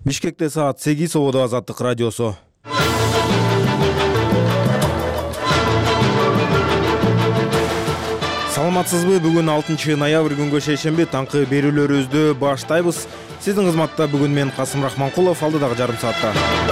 Бишкекте саат 8 Ободо Азаттык радиосу. Саламатсызбы? Бүгүн 6 ноябрь күнгө шейшемби таңкы берүүлөрүбүздү баштайбыз. Сиздин кызматта бүгүн мен Касым Рахманкулов, алдыдагы жарым саатта.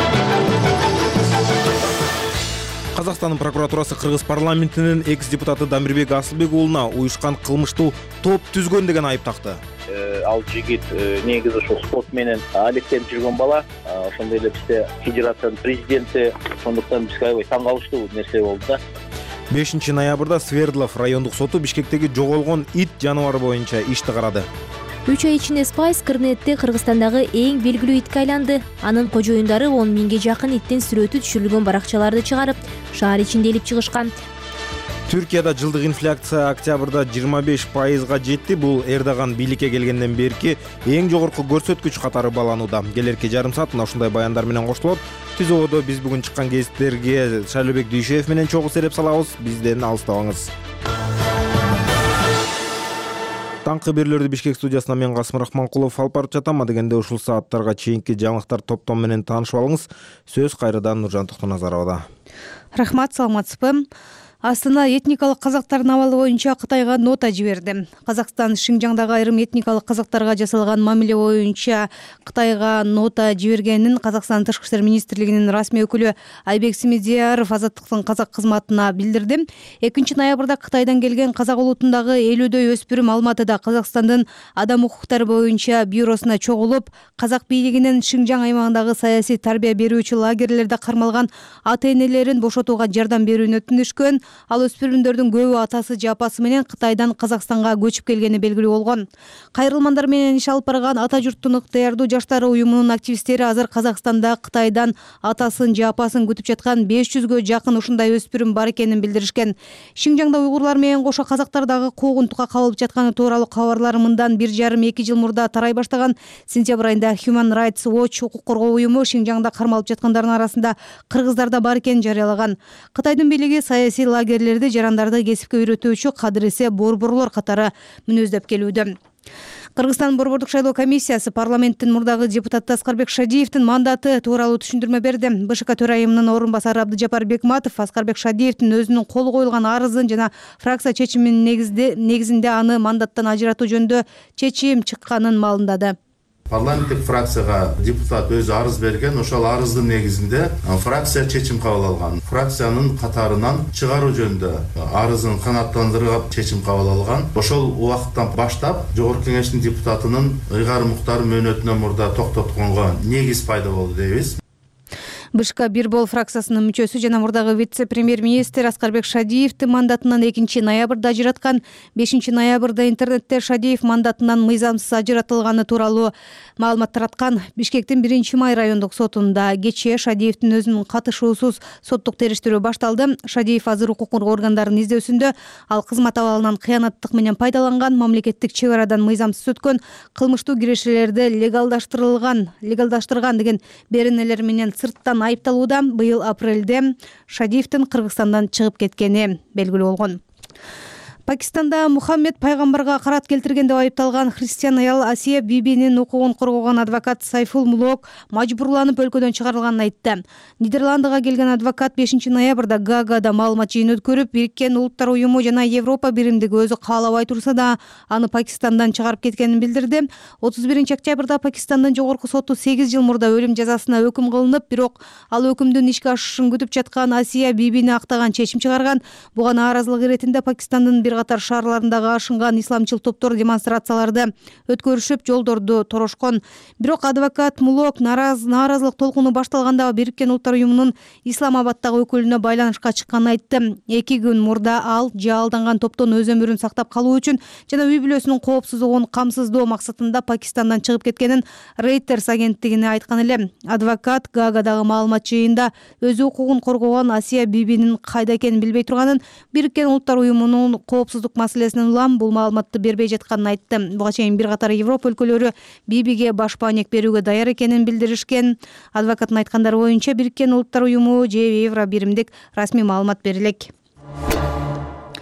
Казакстандын прокуратурасы Кыргыз парламентинин экс-депутаты Дамирбек Асылбек уулуна уюшкан кылмыштуу топ түзгөн деген айып такты. Ал жигит негизи ошол спорт менен алектенип жүргөн бала. Ошондой эле бизде федерациянын президенти, ошондуктан бизге аябай таң калыштуу нерсе болду да. 5 ноябрда Свердлов райондук соту Бишкектеги жоголгон ит жаныбары боюнча ишти карады. 3 ай ичинде Spice Кырнетте Кыргызстандагы эң белгилүү итке айланды. Анын кожоюндары 10 миңге жакын иттин сүрөтү түшүрүлгөн баракчаларды чыгарып, шаар ичинде илип чыгышкан. Түркияда жылдык инфляция октябрда 25%га жетти. Бул Эрдоган бийликке келгенден берки эң жогорку көрсөткүч катары бааланууда. Келерки жарым саат мына ушундай баяндар менен коштолот. Түз Ободо биз бүгүн чыккан гезиттерге Шайлообек Дүйшөев менен чогуу сереп салабыз. Бизден алыстабаңыз. Таңкы берүүлөрдү Бишкек студиясынан мен Касым Рахманкулов алып барып жатам. Дегенде ушул сааттарга чейинки жаңылыктар топтом менен таанышып алыңыз. Сөз кайрадан Нуржан Токтоназаровада. Рахмат, саламатсызбы? Астана этникалык казактардын абалы боюнча Кытайга нота жиберди. Казакстан Шинжаңдагы айрым этникалык казактарга жасалган мамиле боюнча Кытайга нота жибергенин Казакстан Тышкы иштер министрлигинин расмий өкүлү Айбек Смедияров Азаттыктын казак кызматына билдирди. 2 ноябрда Кытайдан келген казак улутундагы 50дөй өспүрүм Алматыда Казакстандын адам укуктары боюнча бюросуна чогулуп, казак бийлигинин Шинжаң аймагындагы саясий тарбия берүүчү лагерлерде кармалган ата-энелерин бошотууга жардам берүүнү өтүнүшкөн. Ал өспүрүмдөрдүн көбү атасы же апасы менен Кытайдан Казакстанга көчүп келгени белгилүү болгон. Кайрылмандар менен иш алып барган Ата журттун ыктыярдуу жаштары уюмунун активисттери азыр Казакстанда Кытайдан атасын же апасын күтүп жаткан 500гө жакын ушундай өспүрүм бар экенин билдиришкен. Шинжаңда уйгурлар менен кошо казактар дагы куугунтукка кабылып жатканы тууралуу кабарлар мындан 1,5-2 жыл мурда тарай баштаган. Сентябрь айында Human Rights Watch укук коргоо уюму Шинжаңда кармалып жаткандардын арасында кыргыздар да бар экенин жарыялаган. Кытайдын бийлиги саясий лагерлерди жарандарды кесипке үйрөтүүчү кадыресе борборлор катары мүнөздөп келүүдө. Кыргызстан борбордук шайлоо комиссиясы парламенттин мурдагы депутаты Аскарбек Шадиевдин мандаты тууралуу түшүндүрмө берди. БШК төрайымынын орун басары Абдыжапар Бекматов Аскарбек Шадиевдин өзүнүн колу коюлган арызын жана фракция чечиминин негизинде аны мандаттан ажыратуу жөнүндө чечим чыкканын маалымдады. Парламенттик фракцияга депутат өзү арыз берген, ошол арыздын негизинде фракция чечим кабыл алган. Фракциянын катарынан чыгаруу жөнүндө арызын канааттандырып чечим кабыл алган. Ошол убакыттан баштап Жогорку Кеңештин депутатынын ыйгарым уктар мөөнөтүнөн мурда токтотконго негиз пайда болду дейбиз. БШК Бирбол фракциясынын мүчөсү жана мурдагы вице-премьер-министр Аскарбек Шадиевди мандатынан 2 ноябрда ажыраткан. 5 ноябрда интернетте Шадиев мандатынан мыйзамсыз ажыратылганы тууралуу маалымат тараткан. Бишкектин 1-Май райондук сотунда кечээ Шадиевдин өзүнүн катышуусуз соттук териштирүү башталды. Шадиев азыр укук органдарынын издөөсүндө. Ал кызмат абалынан кыянаттык менен пайдаланган, мамлекеттик чек арадан мыйзамсыз өткөн, кылмыштуу кирешелерди легалдаштырган деген беренелер менен сырттан айыпталууда. Быйыл апрелде Шадиевдин Кыргызстандан чыгып кеткени белгилүү болгон. Пакистанда Мухаммед пайгамбарга карат келтирген деп айыпталган христиан аял Асия Бибинин укугун коргогон адвокат Сайфул Мулок мажбурланып өлкөдөн чыгарылганын айтты. Нидерландыга келген адвокат 5 ноябрда Гаагада маалымат жыйын өткөрүп, Бириккен Улуттар уюму жана Европа биримдиги өзү каалабай турса да аны Пакистандан чыгарып кеткенин билдирди. 31-октябрда Пакистандын жогорку соту 8 жыл мурда өлүм жазасына өкүм кылынып, бирок ал өкүмдүн ишке ашышын күтүп жаткан Асия Бибини актаган чечим чыгарган. Буга нааразылык иретинде Пакистандын бир катар шаарларындагы ашынган исламчыл топтор демонстрацияларды өткөрүшүп, жолдорду торошкон. Бирок адвокат Мулок нааразылык толкуну башталганда Бириккен Улуттар уюмунун Исламабадтагы өкүлүнө байланышка чыкканын айтты. 2 күн мурда ал алданган топтон өз өмүрүн сактап калуу үчүн жана үй бүлөсүнүн коопсуздугун камсыздоо максатында Пакистандан чыгып кеткенин Reuters агенттигине айткан эле. Адвокат Гаагадагы маалымат жыйында өзү укугун коргогон Асия Бибинин кайда экенин билбей турганын, Бириккен Улуттар уюмунун коопсуздук маселесинен улам бул маалыматты бербей жатканын айтты. Буга чейин бир катар Европа өлкөлөрү Бибиге баш маанек берүүгө даяр экенин билдиришкен. Адвокаттын айткандары боюнча Бириккен Улуттар уюму же Евро биримдик расмий маалымат бере элек.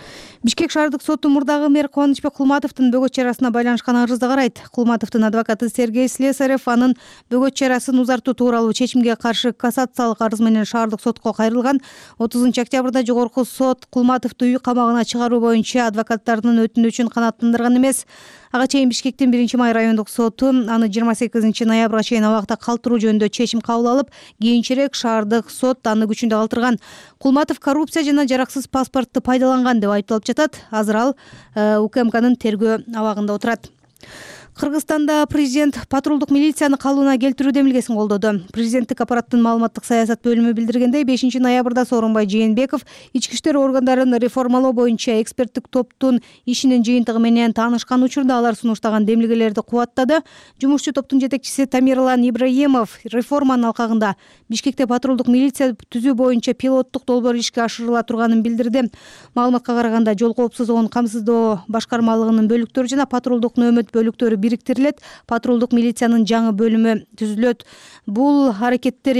Бишкек шаардык соту мурдагы мэр Кубанычбек Кулматовдун бөгөт чарасына байланышкан арызды карайт. Кулматовдун адвокаты Сергей Слесарев анын бөгөт чарасын узартуу тууралуу чечимге каршы кассациялык арыз менен шаардык сотко кайрылган. 30 октябрда жогорку сот Кулматовду үй камагына чыгаруу боюнча адвокаттардын өтүнүчүн канааттандырган эмес. Ага чейин Бишкектин 1-май райондук соту аны 28 ноябрга чейин абакта калтыруу жөнүндө чечим кабыл алып, кийинчерээк шаардык сот аны күчүндө калтырган. Кулматов коррупция жана жараксыз паспортду пайдаланган деп айыпталып жатат. Азыр ал УКМКнын тергөө абагында отурат. Кыргызстанда президент патрулдук милицияны калыбына келтирүү демилгесин колдоду. Президенттик аппараттын маалыматтык саясат бөлүмү билдиргендей, 5-ноябрда Сооронбай Жээнбеков ички иштер органдарын реформалоо боюнча эксперттик топтун ишинин жыйынтыгы менен таанышкан учурда алар сунуштаган демилгелерди кубаттады. Жумушчу топтун жетекчиси Тамирлан Ибраимов реформанын алкагында Бишкекте патрулдук милиция түзүү боюнча пилоттук долбоор ишке ашырыла турганын билдирди. Маалыматка караганда, жол коопсуздугун камсыздоо башкармалыгынын бөлүктөрү жана патрулдук нөөмөт бөлүктөрү бириктирилет, патрулдук милициянын жаңы бөлүмү түзүлөт. Бул аракеттер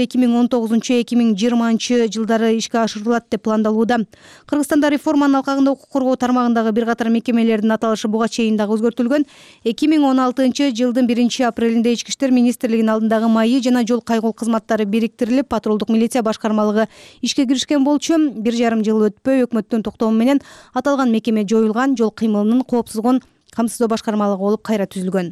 2019-2020 жылдары ишке ашырылат деп пландалууда. Кыргызстанда реформанын алкагында укук коргоо тармагындагы бир катар мекемелердин аталышы буга чейин дагы өзгөртүлгөн. 2016 жылдын 1-апрелинде Ички иштер министрлигинин алдындагы майы жана жол кайгыл кызматтары бириктирилип, патрулдук милиция башкармалыгы ишке киришкен болчу. 1,5 жыл өтпөй өкмөттүн токтому менен аталган мекеме жоюлган, жол кыймылынын коопсуздугун камсыздоо башкармалыгы болуп кайра түзүлгөн.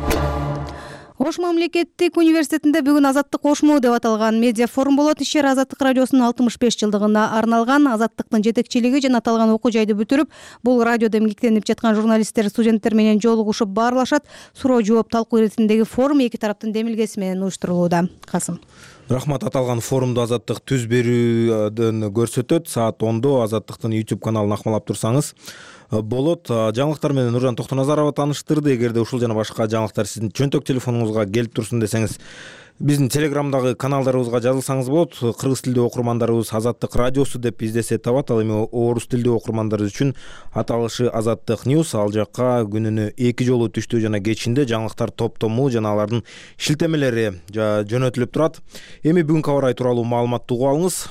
Ош мамлекеттик университетинде бүгүн Азаттык кошму деп аталган медиа форум болот. Иш-чара Азаттык радиосунун 65 жылдыгына арналган. Азаттыктын жетекчилиги жана аталган окуу жайды бүтүрүп, бул радиодо эмгектенип жаткан журналисттер, студенттер менен жолугушуп баарлашат. Суроо жооп талкуу иретиндеги форум эки тараптын демилгеси менен уюштурулууда. Касым. Рахмат. Аталган форумду Азаттык түз берүүдөн көрсөтөт. Саат 10-до Азаттыктын YouTube каналын акмалап турсаңыз болот. Жаңылыктар менен Нуржан Токтоназарова тааныштырды. Эгерде ушул жана башка жаңылыктар сиздин чөнтөк телефонуңузга келип турсун десеңиз, биздин телеграмдагы каналдарыбызга жазылсаңыз болот. Кыргыз тилдүү окурмандарыбыз Азаттык радиосу деп издесе табат. Ал эми орус тилдүү окурмандар үчүн аталышы Азаттык News. Ал жакка күнүнө 2 жолу түштүү жана кечинде жаңылыктар топтому жана алардын шилтемелери жөнөтүлүп турат. Эми бүгүнкү аба ырайы тууралуу маалыматты угуп алыңыз.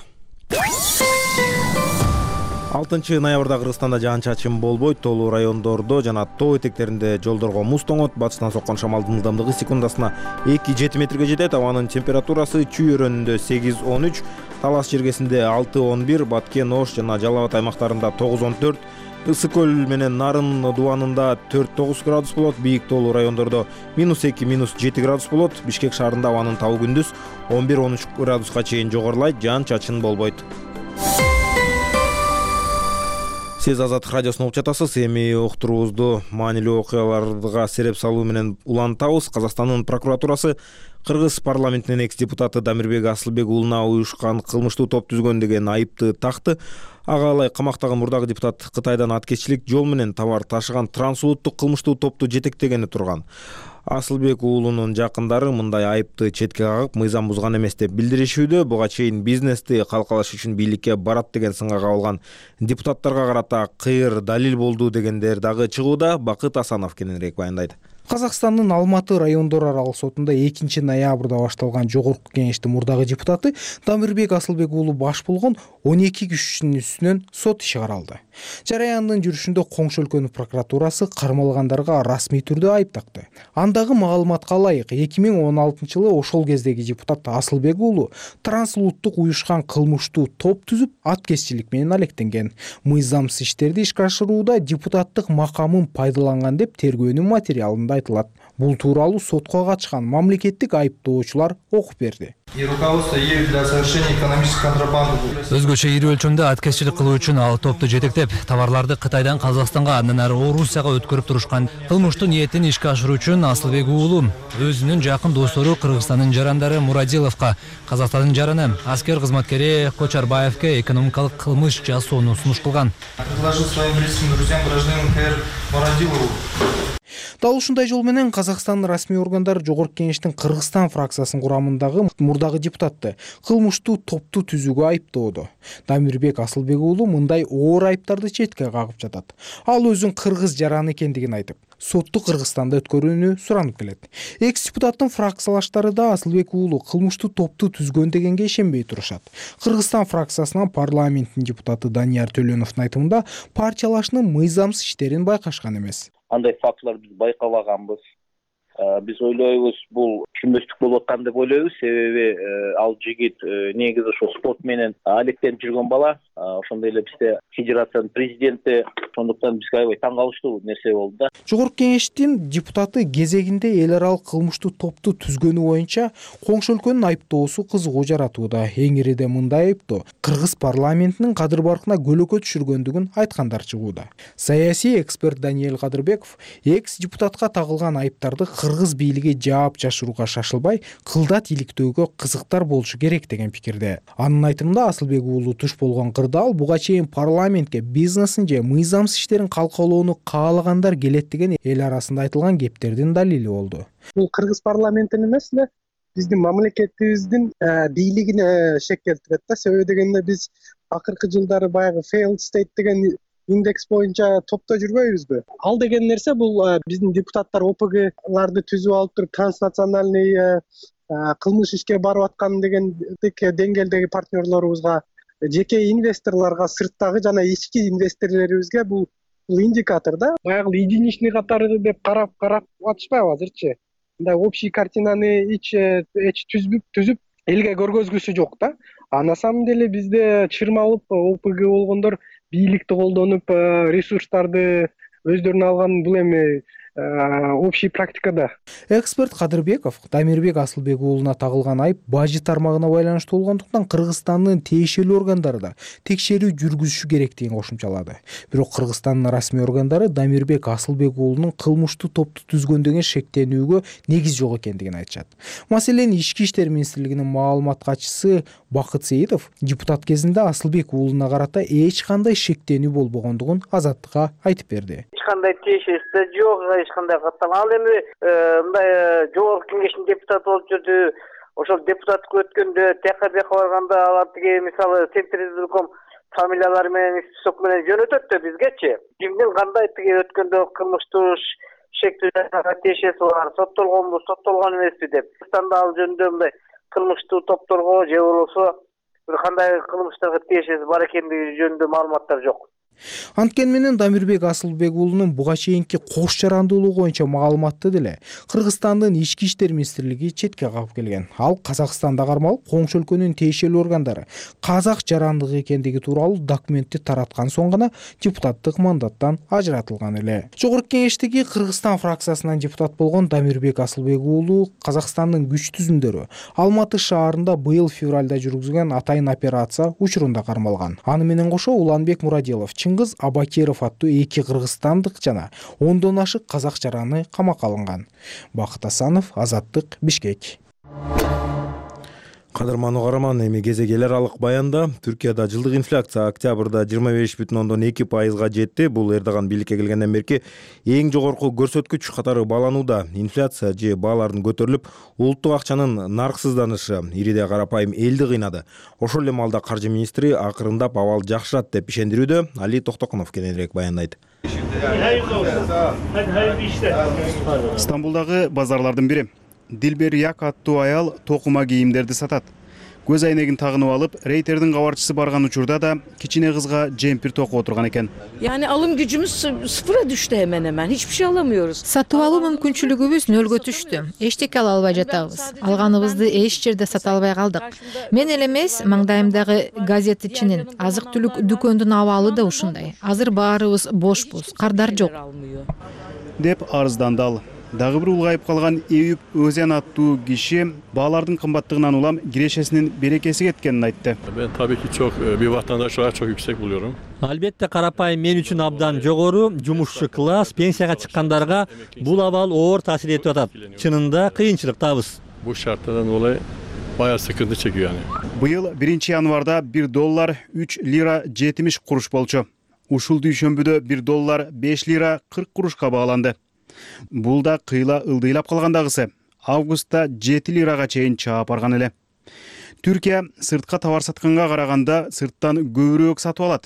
6 ноябрда Кыргызстанда жаан-чачын болбойт. Тоолуу райондордо жана тоо этектеринде жолдорго муз тоңот. Батыштан соккон шамалдын ылдамдыгы секундасына 2-7 метрге жетет. Абанын температурасы Чүй өрөөнүндө 8-13, Талас жергесинде 6-11, Баткен, Ош жана Жалал Абад аймактарында 9-14, Ысык көл менен Нарын дубанында 4-9 градус болот. Бийик тоолуу райондордо -2-7 градус болот. Бишкек шаарында абанын табы күндүз 11-13 градуска чейин жогорулайт. Жаан-чачын болбойт. Сиз Азаттык радиосун угуп жатасыз. Эми уктуруубузду маанилүү окуяларга сереп салуу менен улантабыз. Казакстандын прокуратурасы Кыргыз парламентинин экс-депутаты Дамирбек Асылбек уулуна уюшкан кылмыштуу топ түзгөн деген айыпты такты. Ага алай камактагы мурдагы депутат Кытайдан аткезчилик жол менен товар ташыган трансулуттук кылмыштуу топту жетектегени турган. Асылбек уулунун жакындары мындай айыпты четке кагып, мыйзам бузган эмес деп билдиришүүдө. Буга чейин бизнести калкалаш үчүн бийликке барат деген сынга кабылган депутаттарга карата кыйыр далил болду дегендер дагы чыгууда. Бакыт Асанов кененирээк баяндайт. Казакстандын Алматы райондор аралык сотунда 2 ноябрда башталган жогорку кеңештин мурдагы депутаты Дамирбек Асылбек уулу баш болгон 12 күччүнүн үстүнөн сот иши каралды. Жараяндын жүрүшүндө Коңшу өлкөнүн прокуратурасы кармалгандарга расмий түрдө айып такты. Андагы маалыматка ылайык, 2016 жылы ошол кездеги депутат Асылбек уулу трансулуттук уюшкан кылмыштуу топ түзүп, аткезчилик менен алектенген. Мыйзамсыз иштерди ишке ашырууда депутаттык макамын пайдаланган деп тергөөнүн материалында айтылат. Бул тууралуу сотко катышкан мамлекеттик айыптоочулар окуп берди. Өзгөчө ири өлчөмдө аткезчилик кылуу үчүн ал топту жетектеп, товарларды Кытайдан Казакстанга, андан ары Орусияга өткөрүп турушкан. Кылмыштуу ниетин ишке ашыруу үчүн Асылбек уулу өзүнүн жакын достору Кыргызстандын жарандары Мурадиловго, Казакстандын жараны аскер кызматкери Кочарбаевке экономикалык кылмыш жасоону сунуш кылган. Предложил своим близким друзьям гражданину КР Мурадилову. Дал ушундай жол менен Казакстандын расмий органдары жогорку кеңештин Кыргызстан фракциясынын курамындагы мурдагы депутатты кылмыштуу топту түзүүгө айыптоодо. Дамирбек Асылбек уулу мындай оор айыптарды четке кагып жатат. Ал өзүн кыргыз жараны экендигин айтып, сотту Кыргызстанда өткөрүүнү суранып келет. Экс депутаттын фракциялаштары да Асылбек уулу кылмыштуу топту түзгөн дегенге ишенбей турушат. Кыргызстан фракциясынан парламенттин депутаты Данияр Төлөновдун айтымында партиялашынын мыйзамсыз иштерин байкашкан эмес. Андай фактылар биз байкабаганбыз. Биз ойлойбуз, бул түшүнбөстүк болуп аткан деп ойлойбуз. Себеби ал жигит негизи ошо спорт менен алектенип жүргөн бала. Ошондой эле бизде федерациянын президенти, ошондуктан бизге аябай таң калыштуу нерсе болду да. Жогорку кеңештин депутаты кезегинде эл аралык кылмыштуу топту түзгөнү боюнча коңшу өлкөнүн айыптоосу кызыгуу жаратууда. Эң ириде мындай айыптоо Кыргыз парламентинин кадыр баркына көлөкө түшүргөндүгүн айткандар чыгууда. Саясий эксперт Даниэль Кадырбеков экс депутатка тагылган айыптарды Кыргыз бийлиги жаап жашырууга шашылбай, кылдат иликтөөгө кызыктар болушу керек деген пикирде. Анын айтымында Асылбек уулу туш болгон кырдаал буга чейин парламентке бизнесин же мыйзамсыз иштерин калкалоону каалагандар келет деген эл арасында айтылган кептердин далили болду. Бул Кыргыз парламентин эмес эле биздин мамлекетибиздин бийлигине шек келтирет да. Себеби дегенде биз акыркы жылдары баягы failed state деген индекс боюнча топто жүрбөйбүзбү? Ал деген нерсе бул биздин депутаттар ОПГларды түзүп алып туруп транснациональный кылмыш ишке барып аткан дегендик деңгээлдеги партнерлорубузга, жеке инвесторлорго, сырттагы жана ички инвесторлорубузга бул индикатор да. Баягы единичный катары деп карап атышпайбы азырчы? Мындай общий картинаны түзүп элге көргөзгүсү жок да. А на самом деле бизде чырмалып ОПГ болгондор бийликти колдонуп ресурстарды өздөрүнө алган бул эми общий практикада. Эксперт Кадырбеков Дамирбек Асылбек уулуна тагылган айып бажы тармагына байланыштуу болгондуктан Кыргызстандын тиешелүү органдары да текшерүү жүргүзүшү керектигин кошумчалады. Бирок Кыргызстандын расмий органдары Дамирбек Асылбек уулунун кылмыштуу топту түзгөн деген шектенүүгө негиз жок экендигин айтышат. Маселен, Ички иштер министрлигинин маалымат катчысы Бакыт Сейитов депутат кезинде Асылбек уулуна карата эч кандай шектенүү болбогондугун Азаттыкка айтып берди. Эч кандай тиешеси жок, эч кандай катталган. Ал эми мындай жогорку кеңештин депутаты болуп жүрдү. Ошол депутаттыкка өткөндө ТКБК барганда алар тиги мисалы Центризбирком фамилиялары менен список менен жөнөтөт да бизгечи. Кимдин кандай тиги өткөндө кылмыштуу шектүүгө тиешеси бар, соттолгонбу, соттолгон эмеспи деп. Кыргызстанда ал жөнүндө мындай кылмыштуу топторго же болбосо бир кандай кылмыштарга тиешеси бар экендиги жөнүндө маалыматтар жок. Анткени менен Дамирбек Асылбек уулунун буга чейинки кош жарандуулугу боюнча маалыматты деле Кыргызстандын Ички иштер министрлиги четке кагып келген. Ал Казакстанда кармалып, коңшу өлкөнүн тиешелүү органдары казак жарандыгы экендиги тууралуу документти тараткан соң гана депутаттык мандаттан ажыратылган эле. Жогорку кеңештеги Кыргызстан фракциясынан депутат болгон Дамирбек Асылбек уулу Казакстандын күч түзүмдөрү Алматы шаарында быйыл февралда жүргүзгөн атайын операция учурунда кармалган. Аны менен кошо Уланбек Мурадилов, Чыңгыз Абакеров аттуу 2 кыргызстандык жана 10дон ашык казак жараны камакка алынган. Бакыт Асанов, Азаттык, Бишкек. Кадырман угарман, эми кезек эл аралык баянда. Түркияда жылдык инфляция октябрда 25,2% жетти. Бул Эрдоган бийликке келгенден берки эң жогорку көрсөткүч катары бааланууда. Инфляция же баалардын көтөрүлүп, улуттук акчанын нарксызданышы ириде карапайым элди кыйнады. Ошол эле маалда каржы министри акырындап абал жакшырат деп ишендирүүдө. Али Токтокунов кененирээк баяндайт. Стамбулдагы базарлардын бири. Дилбер Як аттуу аял токума кийимдерди сатат. Көз айнегин тагынып алып, рейтердин кабарчысы барган учурда да кичине кызга жемпир токуп отурган экен. Yani alım gücümüz sıfıra düştü hemen hemen. Hiçbir şey alamıyoruz. Сатып алуу мүмкүнчүлүгүбүз нөлгө түштү. Эчтеке ала албай жатабыз. Алганыбызды эч жерде сата албай калдык. Мен эле эмес, маңдайымдагы газетчинин, азык түлүк дүкөндүн абалы да ушундай. Азыр баарыбыз бошпуз, кардар жок. Деп арызданды ал. Дагы бир улгайып калган Эюп Өзен аттуу киши баалардын кымбаттыгынан улам кирешесинин берекеси кеткенин айтты. Ben tabii ki bir vatandaş olarak çok yüksek buluyorum. Albatta karapayım men үчүн абдан жогору, жумушчу класс, пенсияга чыккандарга бул абал оор таасир этип атат. Чынында кыйынчылыктабыз. Bu şartlardan dolayı bayağı sıkıntı çekiyor yani. Быйыл 1 январда 1 доллар 3 лира 70 куруш болчу. Ушул дүйшөмбүдө 1 доллар 5 лира 40 курушка бааланды. Бул да кыйла ылдыйлап калгандагысы. Августта 7 лирага чейин чаап барган эле. Түркия сыртка товар сатканга караганда сырттан көбүрөөк сатып алат.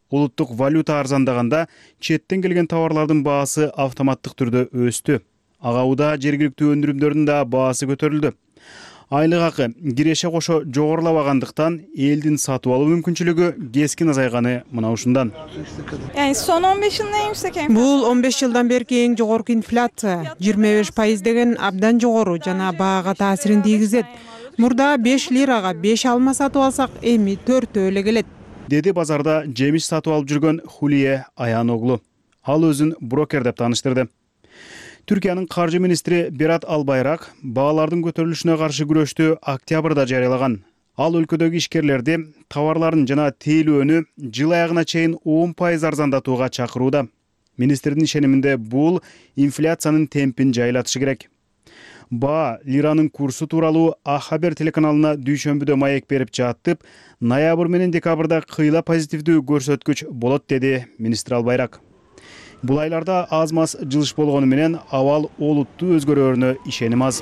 улуттук валюта арзандаганда четтен келген товарлардын баасы автоматтык түрдө өстү. Ага учурда жергиликтүү өндүрүмдөрдүн да баасы көтөрүлдү. Айлык акы киреше кошо жогорулабагандыктан элдин сатып алуу мүмкүнчүлүгү кескин азайганы мына ушундан. Son 15 yılın en yüksek enflasyon. Бул 15 жылдан берки эң жогорку инфляция. 25% деген абдан жогору жана баага таасирин тийгизет. Мурда 5 лирага 5 алма сатып алсак, эми 4 эле келет. Деди базарда жемиш сатып алып жүргөн Хулие Аяноглу. Ал өзүн брокер деп тааныштырды. Түркиянын каржы министри Берат Албайрак баалардын көтөрүлүшүнө каршы күрөштү октябрда жарыялаган. Ал өлкөдөгү ишкерлерди товарларын жана тейлөөнү жыл аягына чейин 10% арзандатууга чакырууда. Министрдин ишениминде бул инфляциянын темпин жайлатышы керек. Баа лиранын курсу тууралуу А-Хабер телеканалына дүйшөмбүдө маек берип жатып, ноябрь менен декабрда кыйла позитивдүү көрсөткүч болот, деди министр Албайрак. Бул айларда аз-маз жылыш болгону менен абал олуттуу өзгөрөөрүнө ишеним аз.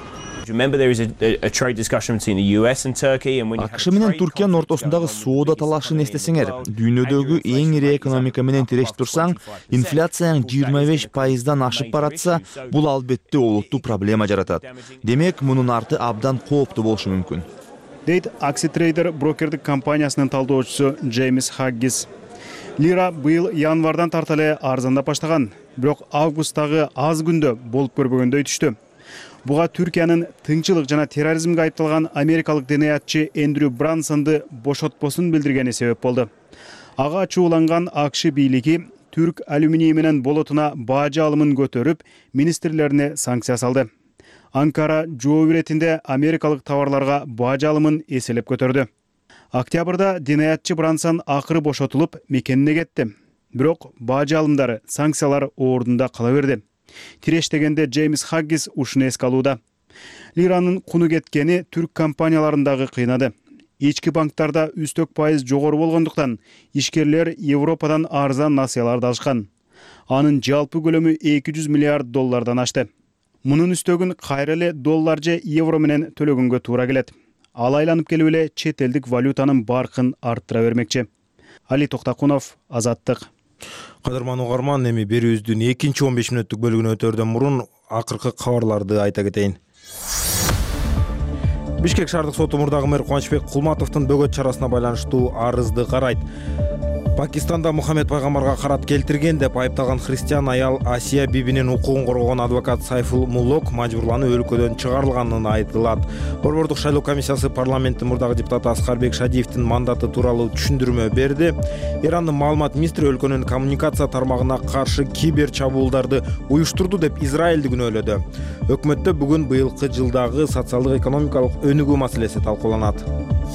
АКШ менен Түркиянын ортосундагы соода талашын эстесеңер, дүйнөдөгү эң ири экономика менен тирештип турсаң, инфляцияң 25%дан ашып баратса, бул албетте олуттуу проблема жаратат. Демек, мунун арты абдан кооптуу болушу мүмкүн. Дейт Акситрейдер брокердик компаниясынын талдоочусу Джеймс Хаггис. Лира быйыл январдан тарта эле арзандап баштаган, бирок августтагы аз күндө болуп көрбөгөндөй түштү. Буга Түркиянын тынчылык жана терроризмге айыпталган америкалык денеятчы Эндрю Брансонду бошотпосун билдиргени себеп болду. Ага ачууланган АКШ бийлиги түрк алюминий менен болотуна бажы алымын көтөрүп, министрлерине санкция салды. Анкара жоо иретинде америкалык товарларга бажы алымын эселеп көтөрдү. Октябрда денеятчы Брансон акыры бошотулуп, мекенине кетти. Бирок бажы алымдары, санкциялар ордунда кала берди. Тирештегенде Джеймс Хаггис ушуну эске алууда. Лиранын куну кеткени түрк компанияларындагы кыйнады. Ички банктарда үстөк пайыз жогору болгондуктан ишкерлер Европадан арзан насыяларды алышкан. Анын жалпы көлөмү 200 миллиард доллардан ашты. Мунун үстөгүн кайра эле доллар же евро менен төлөгөнгө туура келет. Ал айланып келип эле чет элдик валютанын баркын арттыра бермекчи. Али Токтакунов, Азаттык. Кадырман угарман, эми берүүбүздүн экинчи 15 мүнөттүк бөлүгүнө өтөрдөн мурун акыркы кабарларды айта кетейин. Бишкек шаардык соту мурдагы мэр Кубанычбек Кулматовдун бөгөт чарасына байланыштуу арызды карайт. Пакистанда Мухаммед пайгамбарга карат келтирген деп айыпталган христиан аял Асия бибинин укугун коргогон адвокат Сайфул Муллок мажбурланып өлкөдөн чыгарылганын айтылат. Борбордук шайлоо комиссиясы парламенттин мурдагы депутаты Аскарбек Шадиевдин мандаты тууралуу түшүндүрмө берди. Ирандын маалымат министри өлкөнүн коммуникация тармагына каршы кибер чабуулдарды уюштурду деп Израилди күнөөлөдү. Өкмөттө бүгүн быйылкы жылдагы социалдык экономикалык өнүгүү маселеси талкууланат.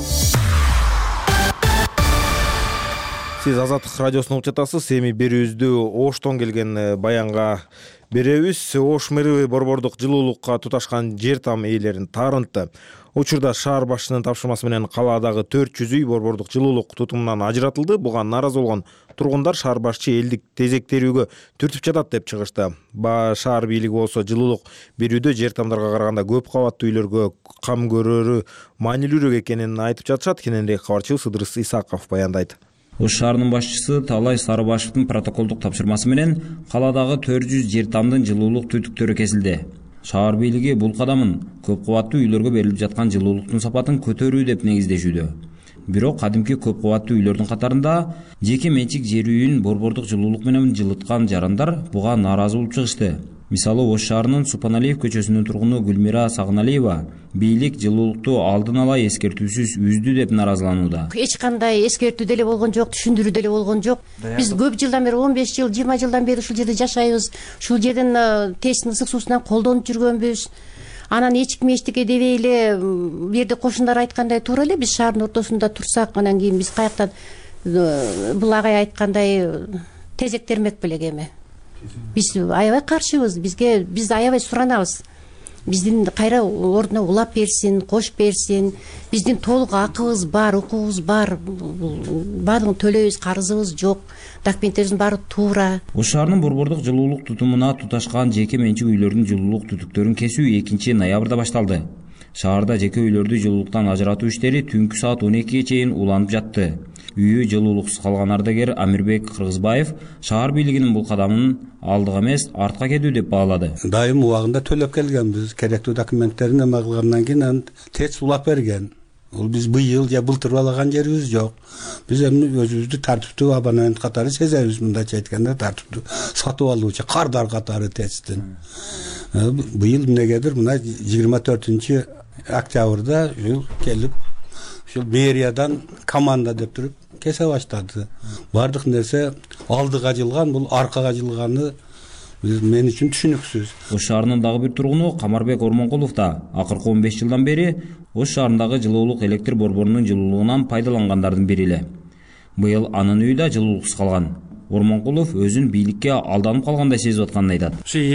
Сиз Азаттык радиосун угуп жатасыз. Эми берүүбүздү Оштон келген баянга беребиз. Ош мэри борбордук жылуулукка туташкан жер там ээлерин таарынтты. Учурда шаар башчынын тапшырмасы менен калаадагы 400 үй борбордук жылуулук тутумунан ажыратылды. Буга нааразы болгон тургундар шаар башчы элдик тезектерүүгө түртүп жатат деп чыгышты. Шаар бийлиги болсо жылуулук берүүдө жер тамдарга караганда көп кабаттуу үйлөргө кам көрөрү маанилүүрөөк экенин айтып жатышат. Кененирээк кабарчыбыз Ыдырыс Исаков баяндайт. Ош шаарынын башчысы Таалай Сарыбашевдин протоколдук тапшырмасы менен калаадагы 400 жер тамдын жылуулук түтүктөрү кесилди. Шаар бийлиги бул кадамын көп кабаттуу үйлөргө берилип жаткан жылуулуктун сапатын көтөрүү деп негиздешүүдө. Бирок кадимки көп кабаттуу үйлөрдүн катарында жеке менчик жер үйүн борбордук жылуулук менен жылыткан жарандар буга нааразы болуп чыгышты. Мисалы Ош шаарынын Супаналиев көчөсүнүн тургуну Гүлмира Сагыналиева бийлик жылуулукту алдын ала эскертүүсүз үздү деп нааразыланууда. Эч кандай эскертүү деле болгон жок, түшүндүрүү деле болгон жок. Биз көп жылдан бери 15 жыл, 20 жылдан бери ушул жерде жашайбыз. Ушул жердин тесттин ысык суусунан колдонуп жүргөнбүз. Анан эчким эчтеке дебей эле бу жерде кошундар айткандай туура эле биз шаардын ортосунда турсак, анан кийин биз каяктан бул агай айткандай тезек термек белек эми. Биз аябай каршыбыз, биз аябай суранабыз. Биздин кайра ордуна улап берсин, кош берсин. Биздин толук акыбыз бар, укугубуз бар. Баардыгын төлөйбүз, карызыбыз жок. Документтерибиздин баары туура. Ош шаарынын борбордук жылуулук тутумуна туташкан жеке менчик үйлөрдүн жылуулук түтүктөрүн кесүү 2 ноябрда башталды. Шаарда жеке үйлөрдү жылуулуктан ажыратуу иштери түнкү саат 12-ге чейин уланып жатты. Үйү жылуулуксуз калган ардагер Амирбек Кыргызбаев шаар бийлигинин бул кадамын алдыга эмес, артка кетүү деп баалады. Дайым убагында төлөп келгенбиз. Керектүү документтерин эме кылгандан кийин ТЭЦ улап берген. Ол биз быйыл же былтыр алаган жерибиз жок. Биз эми өзүбүздү тартиптүү абонент катары сезебиз, мындайча айтканда тартиптүү сатып алуучу кардар катары ТЭЦтин. Быйыл эмнегедир мына 24 октябрда келип ушул мэриядан команда деп туруп кесе баштады. Бардык нерсе алдыга жылган, бул аркага жылганы мен үчүн түшүнүксүз. Ош шаарынын дагы бир тургуну Камарбек Ормонкулов да акыркы 15 жылдан бери Ош шаарындагы жылуулук электр борборунун жылуулугунан пайдалангандардын бири эле. Быйыл анын үйү да жылуулуксуз калган. Ормонкулов өзүн бийликке алданып калгандай сезип атканын айтат.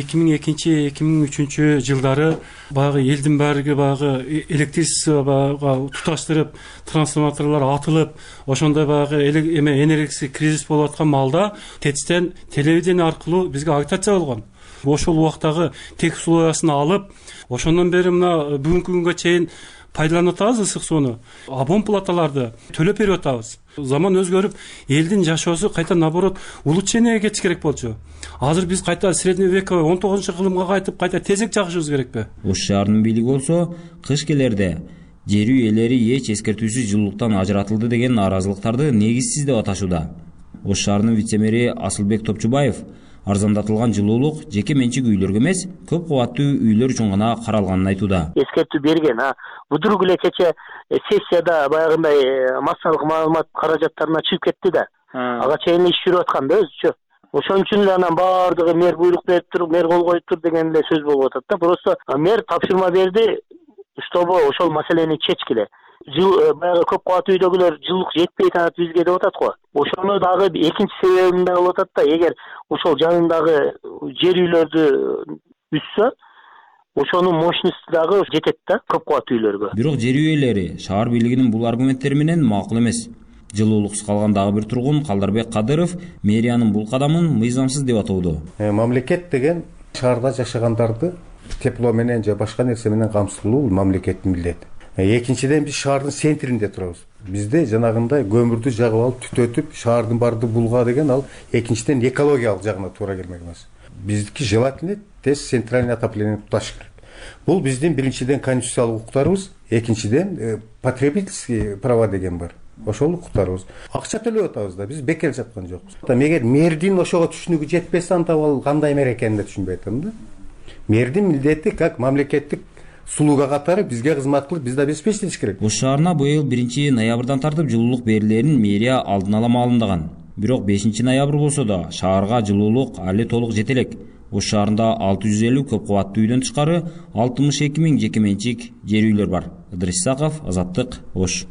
2002-2003 жылдары баягы элдин баардыгы баягы электричествого туташтырып, трансформаторлор атылып, ошондой баягы энергетик кризис болуп аткан маалда ТЭЦтен телевидение аркылуу бизге агитация болгон. Ошол убактагы тек условиясын алып, ошондон бери мына бүгүнкү күнгө чейин пайдаланып атабыз ысык сууну. Абон платаларды төлөп берип атабыз. Заман өзгөрүп, элдин жашоосу кайта наоборот улучшениеге кетиш керек болчу. Азыр биз кайта средневековый 19-кылымга кайтып, кайта тезек жагышыбыз керекпи? Ош шаарынын бийлиги болсо, кыш келерде жер үй ээлери эч эскертүүсүз жылуулуктан ажыратылды деген нааразылыктарды негизсиз деп аташууда. Ош шаарынын вице-мэри Асылбек Топчубаев арзандатылган жылуулук жеке менчик үйлөргө эмес, көп кабаттуу үйлөр үчүн гана каралганын айтууда. Эскертүү берген, будурук эле кече сессияда баягындай массалык маалымат каражаттарына чыгып кетти да. Ага чейин иш жүрүп аткан да өзүчө. Ошон үчүн эле анан баардыгы мэр буйрук берип туруп, мэр кол коюп тур деген эле сөз болуп атат да. Просто мэр тапшырма берди, чтобы ошол маселени чечкиле. Баягы көп кабаттуу үйдөгүлөр жылуулук жетпей атат бизге деп атат го. Ошону дагы экинчи себебин да болуп атат да, эгер ошол жанындагы жер үйлөрдү үссө, ошонун мощности дагы жетет да көп кабаттуу үйлөргө. Бирок жер үйлери шаар бийлигинин бул аргументтери менен макул эмес. Жылуулуксуз калган дагы бир тургун Калдарбек Кадыров мэриянын бул кадамын мыйзамсыз деп атоодо. Мамлекет деген шаарда жашагандарды тепло менен же башка нерсе менен камсыздоо мамлекеттин милдети. Экинчиден биз шаардын центринде турабыз. Бизде жанагындай көмүрдү жагып алып түтөтүп шаардын барды булга деген ал экинчиден экологиялык жагына туура келмек эмес. Биздики желательно тез центральный отопление туташ керек. Бул биздин биринчиден конституциялык укуктарыбыз, экинчиден потребительский права деген бар. Ошол укуктарыбыз. Акча төлөп атабыз да, биз бекер жаткан жокпуз. Эгер мэрдин ошого түшүнүгү жетпесе, анда ал кандай мэр экенин да түшүнбөй атам да. Мэрдин милдети как мамлекеттик сулууга катары бизге кызмат кылып, бизди обеспечить керек. Ош шаарына быйыл 1 ноябрдан тартып жылуулук берилерин мэрия алдын ала маалымдаган. Бирок 5 ноябрь болсо да шаарга жылуулук али толук жете элек. Ош шаарында 650 көп кабаттуу үйдөн тышкары 62 000 жеке менчик жер үйлөр бар. Ыдырыс Исаков, Азаттык, Ош.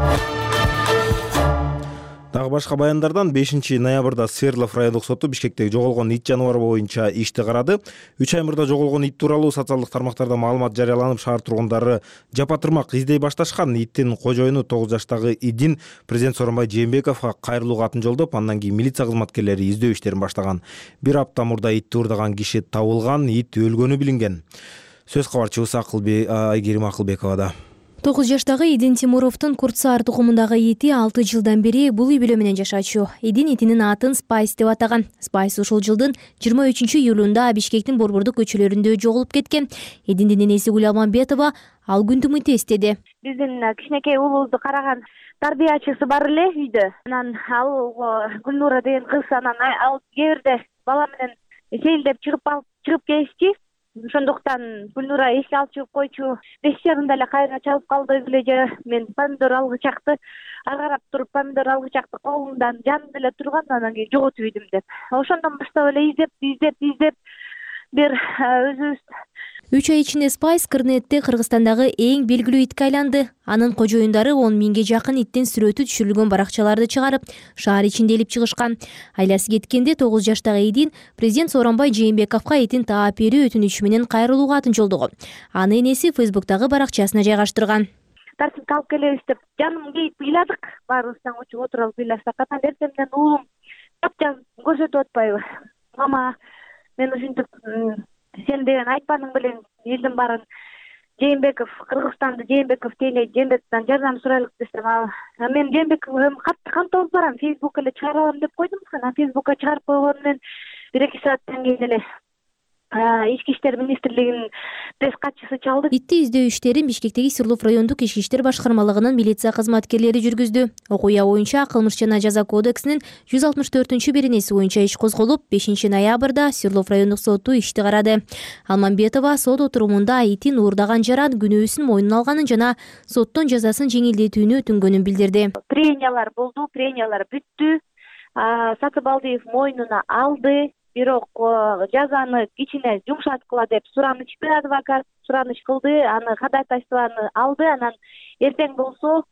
Дагы башка баяндардан 5 ноябрда Свердлов райондук соту Бишкектеги жоголгон ит жаныбар боюнча ишти карады. 3 ай мурда жоголгон ит тууралуу социалдык тармактарда маалымат жарыяланып, шаар тургундары жапа-тырмак издей башташкан. Иттин кожоюну 9 жаштагы Идин президент Сооронбай Жээнбековго кайрылуу катын жолдоп, андан кийин милиция кызматкерлери издөө иштерин баштаган. 1 апта мурда итти уурдаган киши табылган, ит өлгөнү билинген. Сөз кабарчыбыз Айгерим Акылбековада. 9 жаштагы Идин Тимуровдун Куртсаар тукумундагы ити 6 жылдан бери бул үй бүлө менен жашачу. Идин итинин атын Спайс деп атаган. Спайс ушул жылдын 23 июлунда Бишкектин борбордук көчөлөрүндө жоголуп кеткен. Идиндин ненеси Гүлалмамбетова ал күндү мынтип эстеди. Биздин кичинекей уулубузду караган тарбиячысы бар эле үйдө. Анан ал Гүлнура деген кыз, анан ал кээ бирде бала менен сейилдеп чыгып келишти. Ошондуктан Гүлнура эске алып чыгып койчу. 5 жарымда эле кайра чалып калды эле. Мен помидор алгычакты карап туруп, помидор алгычакты колумдан жанымда эле турган, анан кийин жоготуп ийдим деп. Ошондон баштап эле издеп бир өзүбүз 3 ай ичинде Спайс Кырнетте Кыргызстандагы эң белгилүү итке айланды. Анын кожоюндары 10 000ге жакын иттин сүрөтү түшүрүлгөн баракчаларды чыгарып, шаар ичинде илип чыгышкан. Айласы кеткенде 9 жаштагы Идин президент Сооронбай Жээнбековго итин таап берүү өтүнүчү менен кайрылуу катын жолдогон. Аны энеси Фейсбуктагы баракчасына жайгаштырган. Тартипке алып келебиз деп жаным кейип ыйладык. Баарыбыздан отуруп ыйласак, анан эртеңден уулум жап көрсөтүп атпайбы? Мама, мен ушинтип сен деген айтпаның белең элдин баарын Жээнбеков, Кыргызстанды Жээнбеков тейлейт, Жээнбековдон жардам сурайлык десем, мен Жээнбековго катты камтып барам, Фейсбукка эле чыгара алам деп койдум. Фейсбукка чыгарып койгону менен 1-2 сааттан кийин эле Ички иштер министрлигинин пресс катчысы чалды. Итти издөө иштерин Бишкектеги Сырлов райондук ички иштер башкармалыгынын милиция кызматкерлери жүргүздү. Окуя боюнча Кылмыш жана жаза кодексинин 164-беренеси боюнча иш козголуп, 5-ноябрда Сырлов райондук соту ишти карады. Алмамбетова сот отурумунда итин уурдаган жаран күнөөсүн мойнуна алганын жана соттон жазасын жеңилдетүүнү өтүнгөнүн билдирди. Прениялар болду, прениялар бүттү. Сатыбалдиев мойнуна алды. Бирок жазаны кичине жумшаткыла деп суранычты адвокат сураныч кылды, аны ходатайствону алды, анан эртең болсо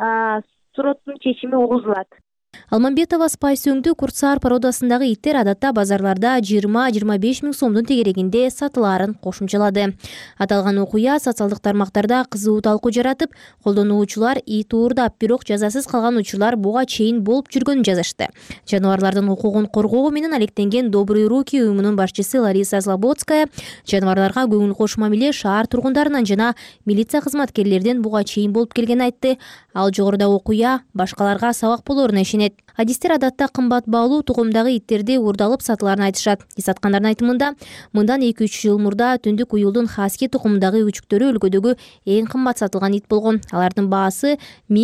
суроттун чечими угузулат. Алмамбетова спайс өңдүү куртсаар породасындагы иттер адатта базарларда 20-25 миң сомдун тегерегинде сатылаарын кошумчалады. Аталган окуя социалдык тармактарда кызуу талкуу жаратып, колдонуучулар ит уурдап, бирок жазасыз калган учурлар буга чейин болуп жүргөнүн жазышты. Жаныбарлардын укугун коргоо менен алектенген Добрые руки уюмунун башчысы Лариса Слободская жаныбарларга көңүл кош мамиле шаар тургундарынан жана милиция кызматкерлерден буга чейин болуп келгенин айтты. Ал жогоруда окуя башкаларга сабак болоруна ишенет. Адистер адатта кымбат баалуу тугумдагы иттерди уурдалып сатыларын айтышат. Саткандардын айтымында, мындан 2-3 жыл мурда түндүк уюлдун хаски тукумундагы үчүктөрү өлкөдөгү эң кымбат сатылган ит болгон. Алардын баасы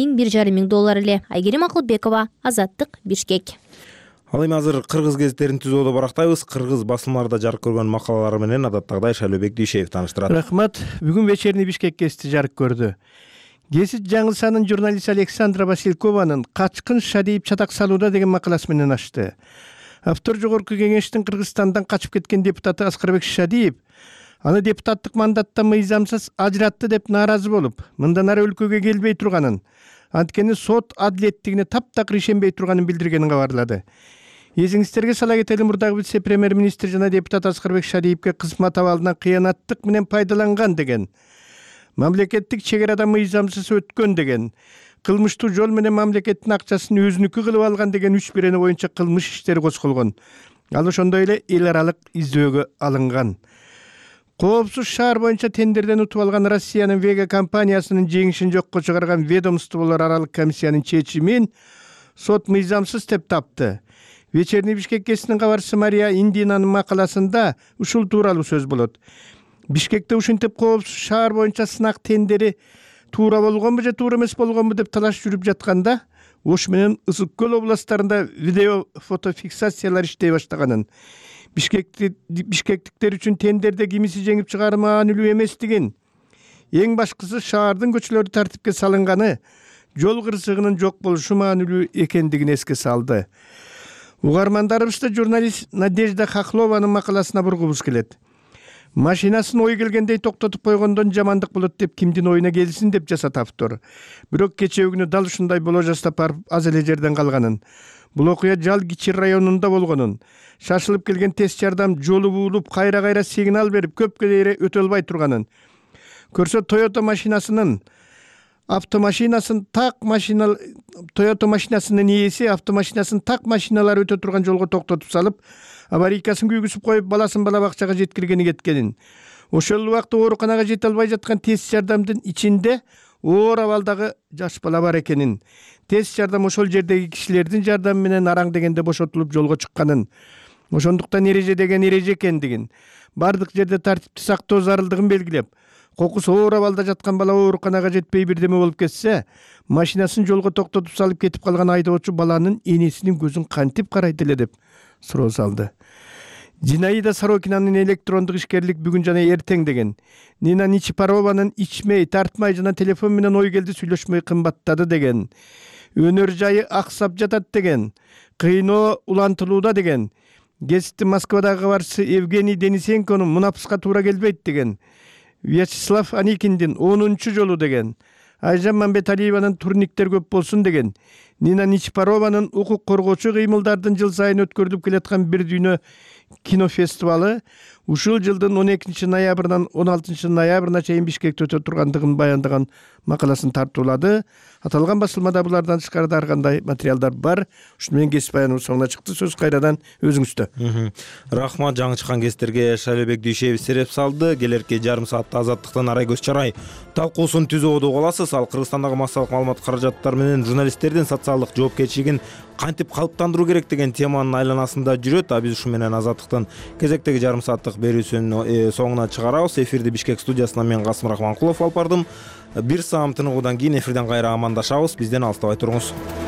$1,500 эле. Айгерим Акылбекова, Азаттык, Бишкек. Ал эми азыр кыргыз гезиттерин түзүүдө барактайбыз. Кыргыз басылмаларда жарык көргөн макалалары менен адаттагыдай Шайлообек Дүйшеев тааныштырат. Рахмат. Бүгүн вечерний Бишкек гезити жарык көрдү. Гезит жаңылсанын журналист Александра Василькованын «Качкын Шадиев чатак салууда» деген макаласы менен ачты. Автор жогорку кеңештин Кыргызстандан качып кеткен депутаты Аскарбек Шадиев аны депутаттык мандаттан мыйзамсыз ажыратты деп нааразы болуп, мындан ары өлкөгө келбей турганын, анткени сот адилеттигине таптакыр ишенбей турганын билдиргенин кабарлады. Эсиңиздерге сала кетели, мурдагы вице-премьер-министр жана депутат Аскарбек Шадиевке кызмат абалынан кыянаттык менен пайдаланган деген, мамлекеттик чегерада мыйзамсыз өткөн деген, кылмыштуу жол менен мамлекеттин акчасын өзүнүкү кылып алган деген 3 бирени боюнча кылмыш иштери козголгон. Ал ошондой эле эл аралык издөөгө алынган. Коопсуз шаар боюнча тендерден утуп алган Россиянын Вега компаниясынын жеңишин жокко чыгарган ведомстволор аралык комиссиянын чечимин сот мыйзамсыз деп тапты. Вечерний Бишкек гезитинин кабарчысы Мария Индинанын макаласында ушул тууралуу сөз болот. Бишкекте ушинтип коопсуз шаар боюнча сынак тендери туура болгонбу же туура эмес болгонбу деп талаш жүрүп жатканда, Ош менен Ысык көл областарында видео фотофиксациялар иштей баштаганын, бишкектиктер үчүн тендерде кимиси жеңип чыгары маанилүү эместигин, эң башкысы шаардын көчөлөрү тартипке салынганы, жол кырсыгынын жок болушу маанилүү экендигин эске салды. Угармандарыбызда журналист Надежда Хохлованын макаласына бургубуз келет. Машинасын ой келгендей токтотуп койгондон жамандык болот деп кимдин оюна келсин деп жасат автор. Бирок кечээ дал ушундай боло жастап барып аз эле жерден калганын. Бул окуя Жал Кичир районунда болгонун. Шашылып келген тез жардам жолу буулуп, кайра-кайра сигнал берип, көп кедейре өтө албай турганын. Көрсө Toyota машинасынын ээси автомашинасын так машиналар өтө турган жолго токтотуп салып, аварийкасын күйгүзүп коюп, баласын бала бакчага жеткиргени кеткенин. Ошол убакта ооруканага жете албай жаткан тез жардамдын ичинде оор абалдагы жаш бала бар экенин. Тез жардам ошол жердеги кишилердин жардамы менен араң дегенде бошотулуп жолго чыкканын. Ошондуктан эреже деген эреже экендигин, бардык жерде тартипти сактоо зарылдыгын белгилеп, кокус оор абалда жаткан бала ооруканага жетпей бирдеме болуп кетсе, машинасын жолго токтотуп салып кетип калган айдоочу баланын энесинин көзүн кантип карайт эле деп суроо салды. Зинаида Сорокинанын электрондук ишкерлик бүгүн жана эртең деген, Нина Ничипарованын ичмей, тартмай жана телефон менен ой келди сүйлөшмөй кымбаттады деген, өнөр жайы аксап жатат деген, кыйноо улантылууда деген, гезиттин Москвадагы кабарчысы Евгений Денисенконун мунапыска туура келбейт деген, Вячеслав Аникиндин 10-чу жолу деген, Айжан Мамбеталиеванын турниктер көп болсун деген, Нина Ничипарованын укук коргоочу кыймылдардын жыл сайын өткөрүлүп келаткан бир дүйнө кинофестивалы ушул жылдын 12 ноябрынан 16 ноябрына чейин Бишкекте өтө тургандыгын баяндаган макаласын тартуулады. Аталган басылмада булардан тышкары ар кандай материалдар бар. Ушуну менен кесип баяныбыз соңуна чыкты. Сөз кайрадан өзүңүздө. Рахмат, жаңы чыккан кестерге Шайлебек Дүйшеев сереп салды. Келерки жарым саатта Азаттыктан Арай Көз Чарай талкуусун түзүүдө каласыз. Ал Кыргызстандагы массалык маалымат каражаттары менен журналисттердин социалдык жоопкерчилигин кантип калыптандыруу керек деген теманын айланасында жүрөт. А биз ушу менен Азаттыктын кезектеги жарым сааттык берүүсүнүн соңуна чыгарабыз. Эфирди Бишкек студиясынан мен Касым Рахманкулов алып бардым. Бир саам тыныгуудан кийин эфирден кайра амандашабыз. Бизден алыстабай туруңуз.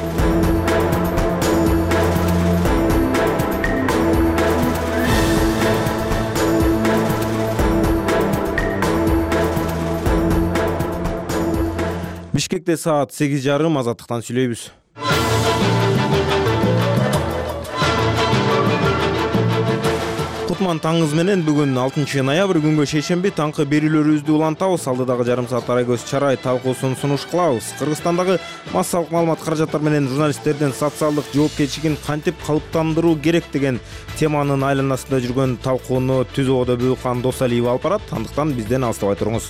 Бишкекте саат 8:30. Азаттыктан сүйлөйбүз. Кутман таңыз менен бүгүн 6 ноябрь күнгө шейшемби таңкы берүүлөрүбүздү улантабыз. Алдыдагы жарым саат Арай Көз Чарай талкуусун сунуш кылабыз. Кыргызстандагы массалык маалымат каражаттары менен журналисттердин социалдык жоопкерчилигин кантип калыптандыруу керек деген теманын айланасында жүргөн талкууну түзүүдө Бүйкан Досалиева алып барат. Андыктан бизден алыстабай туруңуз.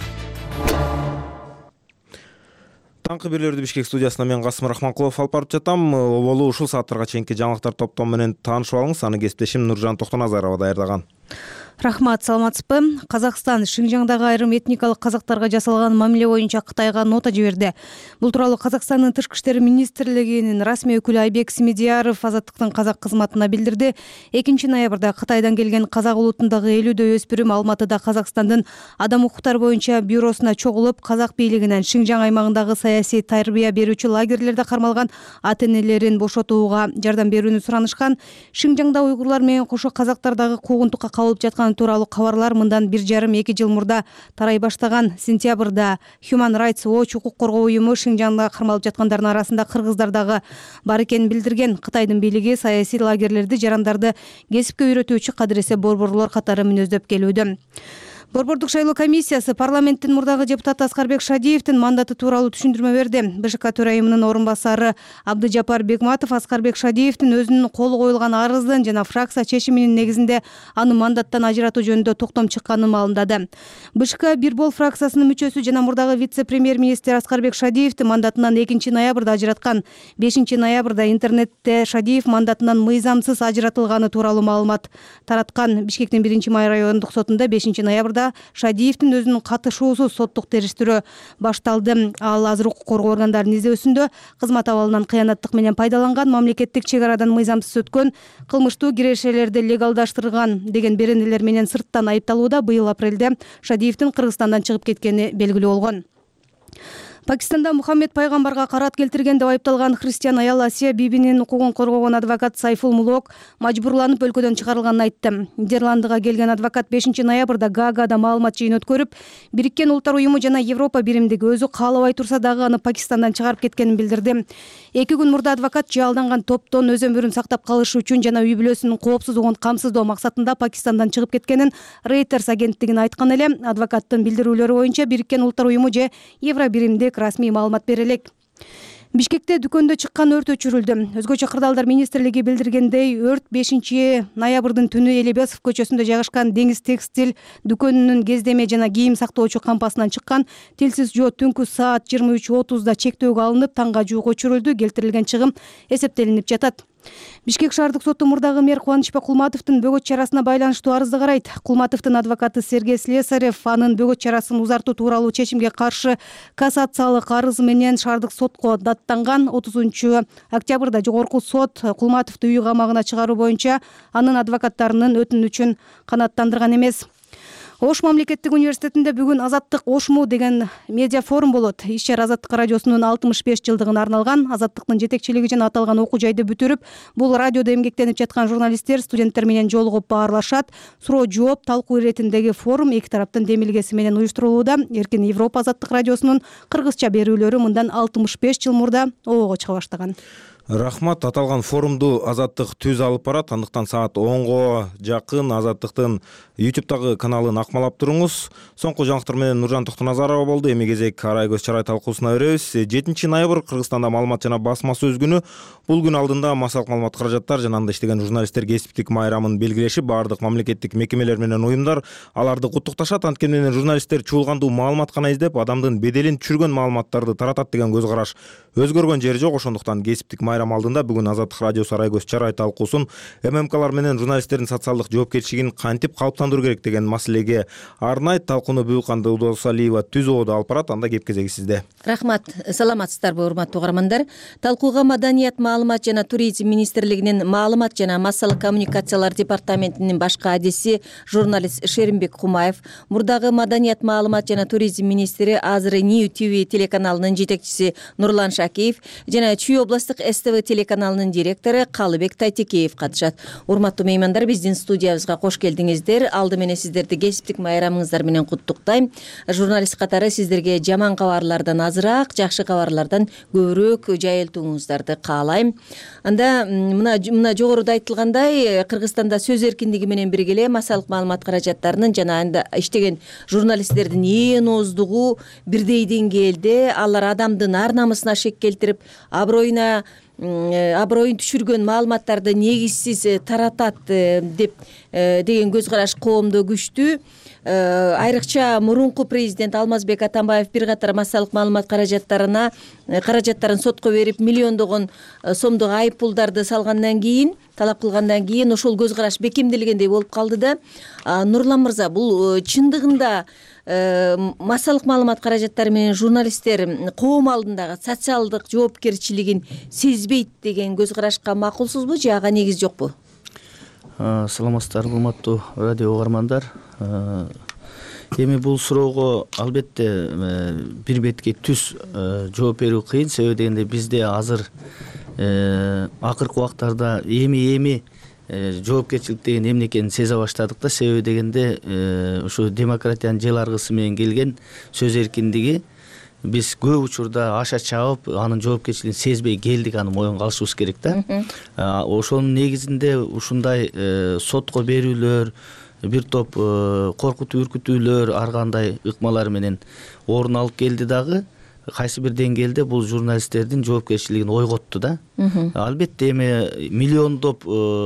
Таңкы берүүлөрдү Бишкек студиясынан мен Касым Рахманкулов алып барып жатам. Болуу ушул сааттарга чейинки жаңылыктар топтому менен таанышып алыңыз. Аны кесиптешим Нуржан Токтоназарова даярдаган. Рахмат, саламатсызбы? Казакстан Шыңжаңдагы айрым этникалык казактарга жасалган мамиле боюнча Кытайга нота жиберди. Бул тууралуу Казакстандын Тышкы иштер министрлигинин расмий өкүлү Айбек Смедияров Азаттыктын казак кызматына билдирди. 2 ноябрда Кытайдан келген казак улутундагы 50 өспүрүм Алматыда Казакстандын адам укуктары боюнча бюросуна чогулуп, казак бийлигинен Шыңжаң аймагындагы саясий тарбия берүүчү лагерлерде кармалган ата-энелерин бошотууга жардам берүүнү суранышкан. Шыңжаңда уйгурлар менен кошо казактар дагы куугунтукка кабылып жаткан тууралуу кабарлар мындан 1,5-2 жыл мурда тарай баштаган. Сентябрда Human Rights Watch укук коргоо уюму Шыңжаңда кармалып жаткандардын арасында кыргыздар дагы бар экенин билдирген. Кытайдын бийлиги саясий лагерлерди жарандарды кесипке үйрөтүүчү кадыресе борборлор катары мүнөздөп келүүдө. Борбордук шайлоо комиссиясы парламенттин мурдагы депутаты Аскарбек Шадиевдин мандаты тууралуу түшүндүрмө берди. БШК төрайымынын орун басары Абдыжапар Бегматов Аскарбек Шадиевдин өзүнүн колу коюлган арыздын жана фракция чечиминин негизинде аны мандаттан ажыратуу жөнүндө токтом чыкканын маалымдады. БШК Бирбол фракциясынын мүчөсү жана мурдагы вице-премьер-министр Аскарбек Шадиевди мандатынан 2 ноябрда ажыраткан. 5 ноябрда интернетте Шадиев мандатынан мыйзамсыз ажыратылганы тууралуу маалымат тараткан. Бишкектин 1-май райондук сотунда 5 ноябрда Шадиевдин өзүнүн катышуусуз соттук териштирүү башталды. Ал азыр укук коргоо органдарынын издөсүндө кызмат абалынан кыянаттык менен пайдаланган, мамлекеттик чек арадан мыйзамсыз өткөн, кылмыштуу кирешелерди легалдаштырган деген беренелер менен сырттан айыпталууда. Быйыл апрелде Шадиевдин Кыргызстандан чыгып кеткени белгилүү болгон. Пакистанда Мухаммед пайгамбарга карат келтирген деп айыпталган христиан аял Асия бибинин укугун коргогон адвокат Сайфул Мулок мажбурланып өлкөдөн чыгарылганын айтты. Нидерландыга келген адвокат 5 ноябрда Гаагада маалымат жыйын өткөрүп, Бириккен Улуттар уюму жана Европа биримдиги өзү каалабай турса дагы аны Пакистандан чыгарып кеткенин билдирди. 2 күн мурда адвокат жаалданган топтон өз өмүрүн сактап калышы үчүн жана үй бүлөсүнүн коопсуздугун камсыздоо максатында Пакистандан чыгып кеткенин Reuters агенттигине айткан эле. Адвокаттын билдирүүлөрү боюнча Бириккен Улуттар уюму же Евро биримдик расмий маалымат бере элек. Бишкекте дүкөндө чыккан өрт өчүрүлдү. Өзгөчө кырдаалдар министрлиги билдиргендей, өрт 5 ноябрдын түнү Элебесов көчөсүндө жайгашкан Деңиз текстиль дүкөнүнүн кездеме жана кийим сактоочу кампасынан чыккан. Тилсиз жоо түнкү саат 23:30да чектөөгө алынып, таңга жуук өчүрүлдү. Келтирилген чыгым эсептелинип жатат. Бишкек шаардык соту мурдагы мэр Кубанычбек Кулматовдун бөгөт чарасына байланыштуу арызды карайт. Кулматовдун адвокаты Сергей Слесарев анын бөгөт чарасын узартуу тууралуу чечимге каршы кассациялык арызы менен шаардык сотко даттанган. 30 октябрда жогорку сот Кулматовду үй камагына чыгаруу боюнча анын адвокаттарынын өтүнүчүн канааттандырган эмес. Ош мамлекеттик университетинде бүгүн Азаттык Ошму деген медиа форум болот. Иш-чара Азаттык радиосунун 65 жылдыгына арналган. Азаттыктын жетекчилиги жана аталган окуу жайды бүтүрүп, бул радиодо эмгектенип жаткан журналисттер, студенттер менен жолугуп баарлашат. Суроо жооп талкуу иретиндеги форум эки тараптын демилгеси менен уюштурулууда. Эркин Европа Азаттык радиосунун кыргызча берүүлөрү мындан 65 жыл мурда обого чыга баштаган. Рахмат. Аталган форумду Азаттык түз алып барат. Андыктан саат 10го жакын Азаттыктын YouTube'дагы каналын акмалап туруңуз. Соңку жаңылыктар менен Нуржан Токтоназарова болду. Эми кезек Арай көз чарай талкуусуна өрөбүз. 7 ноябрь Кыргызстанда маалымат жана басма сөз күнү. Бул күн алдында массалык маалымат каражаттар жана анда иштеген журналисттер кесиптик майрамын белгилешип, баардык мамлекеттик мекемелер менен уюмдар аларды куттукташат. Анткени менен журналисттер чуулгандуу маалымат гана издеп, адамдын беделин түшүргөн маалыматтарды таратат деген көз караш өзгөргөн жери жок. Ошондуктан кесиптик майрам алдында бүгүн Азаттык радиосу Арай көз чарай талкуусун ММКлар менен журналисттердин социалдык жоопкерчилигин кантип калыптандыруу керек деген маселеге арнайт. Талкууну Бүйүкканда Удосалиева түзүүдө алып барат. Анда кеп кезеги сизде. Рахмат. Саламатсыздарбы, урматтуу угармандар? Талкууга Маданият, маалымат жана туризм министрлигинин маалымат жана массалык коммуникациялар департаментинин башкы адиси журналист Шеримбек Кумаев, мурдагы Маданият, маалымат жана туризм министри, азыр New TV телеканалынын жетекчиси Нурлан Шакиев жана Чүй областтык СТВ телеканалынын директору Калыбек Тайтекеев катышат. Урматтуу меймандар, биздин студиябызга кош келдиңиздер. Алды менен сиздерди кесиптик майрамыңыздар менен куттуктайм. Журналист катары сиздерге жаман кабарлардан азыраак, жакшы кабарлардан көбүрөөк жайылтууңуздарды каалайм. Анда мына жогоруда айтылгандай, Кыргызстанда сөз эркиндиги менен бирге эле массалык маалымат каражаттарынын жана анда иштеген журналисттердин ээн ооздугу бирдей деңгээлде, алар адамдын ар намысына шек келтирип, аброюн түшүргөн маалыматтарды негизсиз таратат деген көз караш коомдо күчтүү. Айрыкча мурунку президент Алмазбек Атамбаев бир катар массалык маалымат каражаттарын сотко берип, миллиондогон сомдук айып пулдарды салгандан кийин, талап кылгандан кийин ошол көз караш бекемделгендей болуп калды да. Нурлан мырза, бул чындыгында массалык маалымат каражаттары менен журналисттер коом алдындагы социалдык жоопкерчилигин сезбейт деген көз карашка макулсузбу же ага негиз жокпу? Саламатсыздарбы, урматтуу радио угармандар. Эми бул суроого албетте бир бетке түз жооп берүү кыйын. Себеби дегенде бизде азыр акыркы убактарда эми жоопкерчилик деген эмне экенин сезе баштадык да. Себеби дегенде ушу демократиянын жел аргысы менен келген сөз эркиндиги биз көп учурда аша чабып, анын жоопкерчилигин сезбей келдик, аны моюнга алышыбыз керек да. Ошонун негизинде ушундай сотко берүүлөр, бир топ коркутуу үркүтүүлөр, ар кандай ыкмалар менен орун алып келди дагы. Кайсы бир деңгээлде бул журналисттердин жоопкерчилигин ойготту да. Албетте эми миллиондоп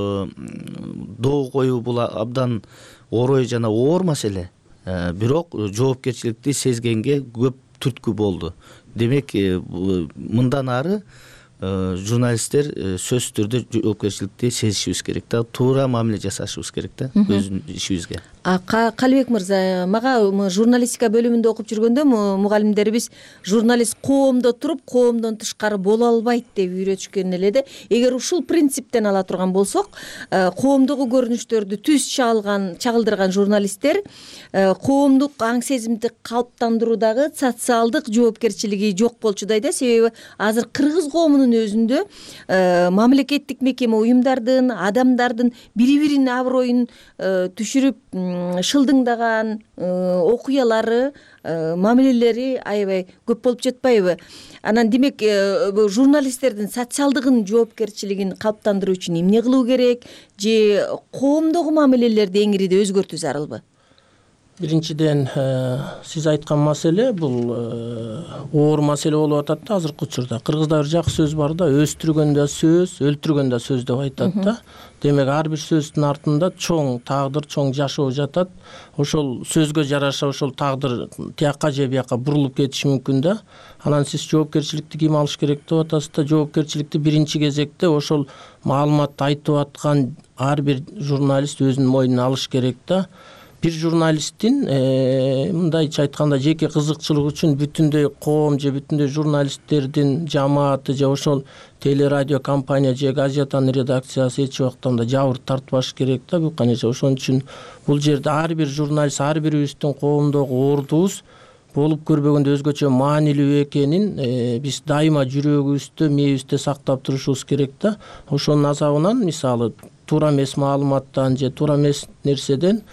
доо коюу бул абдан орой жана оор маселе. Бирок жоопкерчиликти сезгенге көп түрткү болду. Демек, мындан ары журналисттер сөзсүз түрдө жоопкерчиликти сезишибиз керек да, туура мамиле жасашыбыз керек да өзүнүн ишибизге. Калыбек мырза, мага журналистика бөлүмүндө окуп жүргөндө мугалимдерибиз журналист коомдо туруп, коомдон тышкары боло албайт деп үйрөтүшкөн эле да. Эгер ушул принциптен ала турган болсок, коомдогу көрүнүштөрдү түз чагылдырган журналисттер коомдук аң сезимди калыптандыруудагы социалдык жоопкерчилиги жок болчудай да. Себеби азыр кыргыз коомунун өзүндө мамлекеттик мекеме уюмдардын, адамдардын бири-биринин аброюн түшүрүп шылдыңдаган окуялары, мамилелери аябай көп болуп жатпайбы? Анан демек журналисттердин социалдыгын жоопкерчилигин калыптандыруу үчүн эмне кылуу керек же коомдогу мамилелерди эңириде өзгөртүү зарылбы? Биринчиден, сиз айткан маселе бул оор маселе болуп атат да азыркы учурда. Кыргызда бир жакшы сөз бар да, өстүргөн да сөз, өлтүргөн да сөз деп айтат да. Демек, ар бир сөздүн артында чоң тагдыр, чоң жашоо жатат. Ошол сөзгө жараша ошол тагдыр тияка же бияка бурулуп кетиши мүмкүн да. Анан сиз жоопкерчиликти ким алыш керек деп атасыз да. Жоопкерчиликти биринчи кезекте ошол маалыматты айтып аткан ар бир журналист өзүнүн мойнуна алыш керек да. Бир журналисттин мындайча айтканда жеке кызыкчылык үчүн бүтүндөй коом же бүтүндөй журналисттердин жамааты же ошол телерадио компания же газетанын редакциясы эч убакта жабыр тартпаш керек да. Бул конечно ошон үчүн бул жерде ар бир журналист, ар бирибиздин коомдогу ордубуз болуп көрбөгөндө өзгөчө маанилүү экенин биз дайыма жүрөгүбүздө, мээбизде сактап турушубуз керек да. Ошонун азабынан мисалы туура эмес маалыматтан же туура эмес нерседен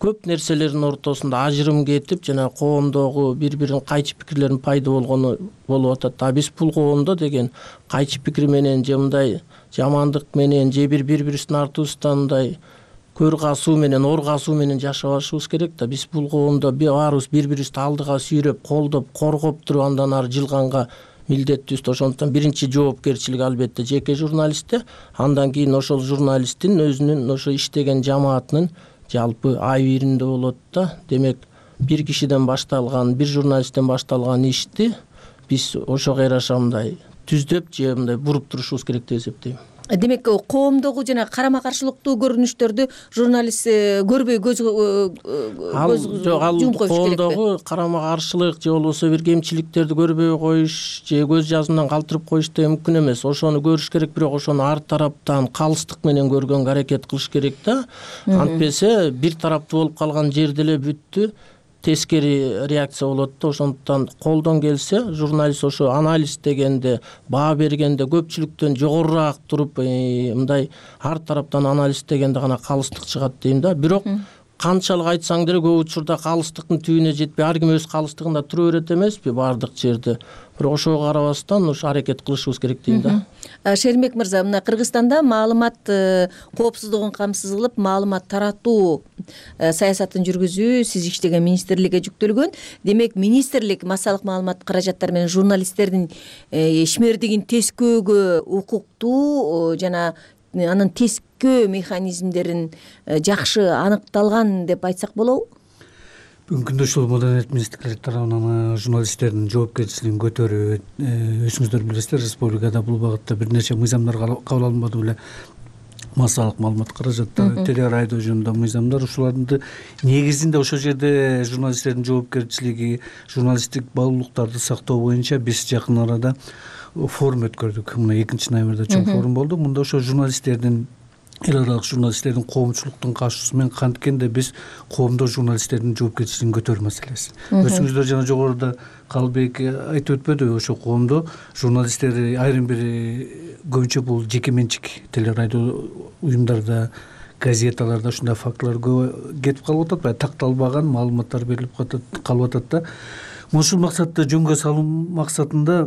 көп нерселердин ортосунда ажырым кетип жана коомдогу бири бирин кайчы пикирлердин пайда болгону болуп атат. А биз бул коомдо деген кайчы пикир менен же мындай жамандык менен же бири бирибиздин артыбыздан мындай көр касуу менен ор касуу менен жашабашыбыз керек да. Биз бул коомдо баарыбыз бири бирибизди алдыга сүйрөп колдоп коргоп туруп андан ары жылганга милдеттүүбүз. Ошондуктан биринчи жоопкерчилик албетте жеке журналистте, андан кийин ошол журналисттин өзүнүн ошо иштеген жамаатынын жалпы айбиринде болот да. Демек бир кишиден башталган, бир журналисттен башталган ишти биз ошого жараша мындай түздөп же мындай буруп турушубуз керек деп эсептейм. Демек коомдогу жана карама каршылыктуу көрүнүштөрдү журналист көрбөй көз жумуп коюш керек. Коомдогу карама каршылык же болбосо бир кемчиликтерди көрбөй коюш же көз жазымдан калтырып коюш деген мүмкүн эмес. Ошону көрүш керек, бирок ошону ар тараптан калыстык менен көргөнгө аракет кылыш керек да. Антпесе бир тараптуу болуп калган жерде эле бүттү, тескери реакция болот да. Ошондуктан колдон келсе журналист ошо анализ дегенде, баа бергенде көпчүлүктөн жогорураак туруп мындай ар тараптан анализ дегенде гана калыстык чыгат дейм да. Бирок канчалык айтсаң деле көп учурда калыстыктын түбүнө жетпей ар ким өз калыстыгында тура берет эмеспи баардык жерде. Бирок ошого карабастан ушу аракет кылышыбыз керек дейм да. Шеримбек мырза, мына Кыргызстанда маалымат коопсуздугун камсыз кылып маалымат таратуу саясатын жүргүзүү сиз иштеген министрликке жүктөлгөн. Демек министрлик массалык маалымат каражаттары менен журналисттердин ишмердигин тескөөгө укуктуу жана анын тескөө механизмдерин жакшы аныкталган деп айтсак болобу? Бүгүнкү күндө ушул маданият министрлиги тарабынан журналисттердин жоопкерчилигин көтөрүү, өзүңүздөр билесиздер, республикада бул багытта бир нече мыйзамдар кабыл алынбады беле. Массалык маалымат каражаттары, телерадио жөнүндө мыйзамдар, ушулардын негизинде ошол жерде журналисттердин жоопкерчилиги, журналисттик баалуулуктарды сактоо боюнча биз жакын арада форум өткөрдүк. Мына 2-ноябрда чоң форум болду. Мында ошо журналисттердин, эл аралык журналисттердин коомчулуктун катышуусу менен канткенде биз коомдо журналисттердин жоопкерчилигин көтөрүү маселеси. Өзүңүздөр жана жогоруда Калбек айтып өтпөдүбү, ошо коомдо журналисттер айрым бир көбүнчө бул жеке менчик телерадио уюмдарда, газеталарда ушундай фактылар көп кетип калып атат, баягы такталбаган маалыматтар берилип калып атат да. Ушул максатты жөнгө салуу максатында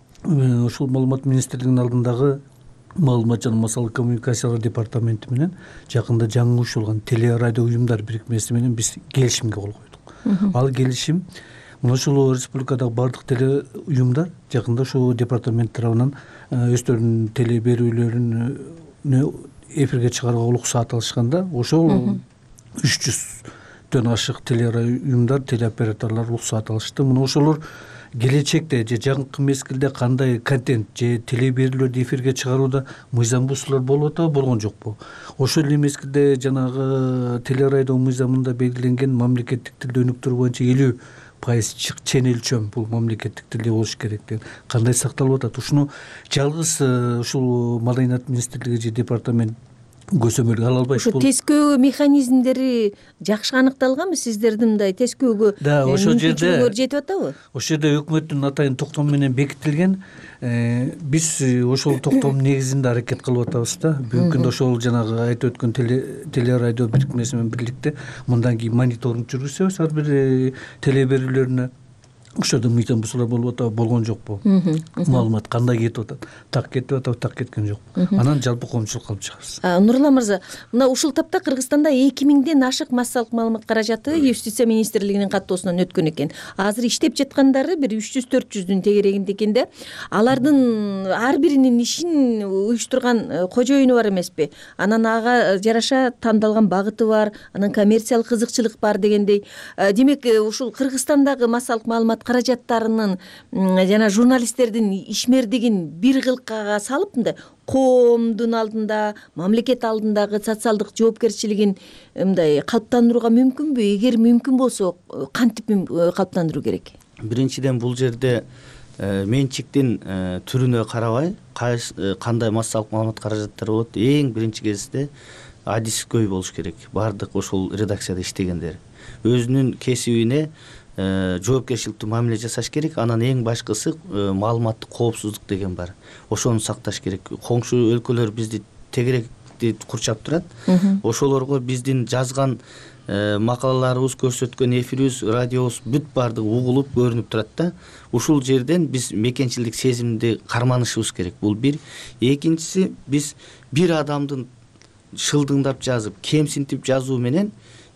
ушул маалымат министрлигинин алдындагы маалымат жана массалык коммуникациялар департаменти менен жакында жаңы ушулган телерадио уюмдар бирикмеси менен биз келишимге кол койдук. Ал келишим мына ушул республикадагы бардык теле уюмдар жакында ушул департамент тарабынан өздөрүнүн теле берүүлөрүн эфирге чыгарууга уруксаат алышканда ошол 300дөн ашык телерадио уюмдар, телеоператорлор уруксаат алышты. Мына ошолор келечекте же жакынкы мезгилде кандай контент же теле берүүлөрдү эфирге чыгарууда мыйзам бузуулар болуп атабы, болгон жокпу? Ошол эле мезгилде жанагы телерадио мыйзамында белгиленген мамлекеттик тилде өнүктүрүү боюнча 50% чен өлчөм бул мамлекеттик тилде болуш керек деген кандай сакталып атат? Ушуну жалгыз ушул маданият министрлиги же департамент көзөмөлгө ала албайт. Ошо тескөө механизмдери жакшы аныкталганбы? Сиздердин мындай тескөөгө мүмкүнчүлүгүңөр жетип атабы? Ошол жерде өкмөттүн атайын токтому менен бекитилген. Биз ошол токтомдун негизинде аракет кылып атабыз да. Бүгүнкү күндө ошол жанагы айтып өткөн телерадио бирикмеси менен бирликте мындан кийин мониторинг жүргүзөбүз ар бир теле берүүлөрүнө. Ошодо мыйзам бузуулар болуп атабы, болгон жокпу? Маалымат кандай кетип атат? Так кетип атабы, так кеткен жокпу? Анан жалпы коомчулукка алып чыгабыз. Нурлан мырза, мына ушул тапта Кыргызстанда 2000ден ашык массалык маалымат каражаты Юстиция министрлигинин каттоосунан өткөн экен. Азыр иштеп жаткандары бир 300-400дүн тегерегинде экен да. Алардын ар биринин ишин уюштурган кожоюну бар эмеспи? Анан ага жараша тандалган багыты бар, анан коммерциялык кызыкчылык бар дегендей. Демек, ушул Кыргызстандагы массалык маалымат каражаттарынын жана журналисттердин ишмердигин бир кылкага салып мындай коомдун алдында, мамлекет алдындагы социалдык жоопкерчилигин мындай калыптандырууга мүмкүнбү? Эгер мүмкүн болсо, кантип калыптандыруу керек? Биринчиден бул жерде менчиктин түрүнө карабай, кандай массалык маалымат каражаттары болот, эң биринчи кезекте адискөй болуш керек. Бардык ошол редакцияда иштегендер өзүнүн кесибине жоопкерчиликтүү мамиле жасаш керек. Анан эң башкысы маалыматтык коопсуздук деген бар. Ошону сакташ керек. Коңшу өлкөлөр бизди тегерек бийликти курчап турат. Ошолорго биздин жазган макалаларыбыз, көрсөткөн эфирибиз, радиобуз бүт баардыгы угулуп көрүнүп турат да. Ушул жерден биз мекенчилдик сезимди карманышыбыз керек. Бул бир. Экинчиси, биз бир адамдын шылдыңдап жазып, кемсинтип жазуу менен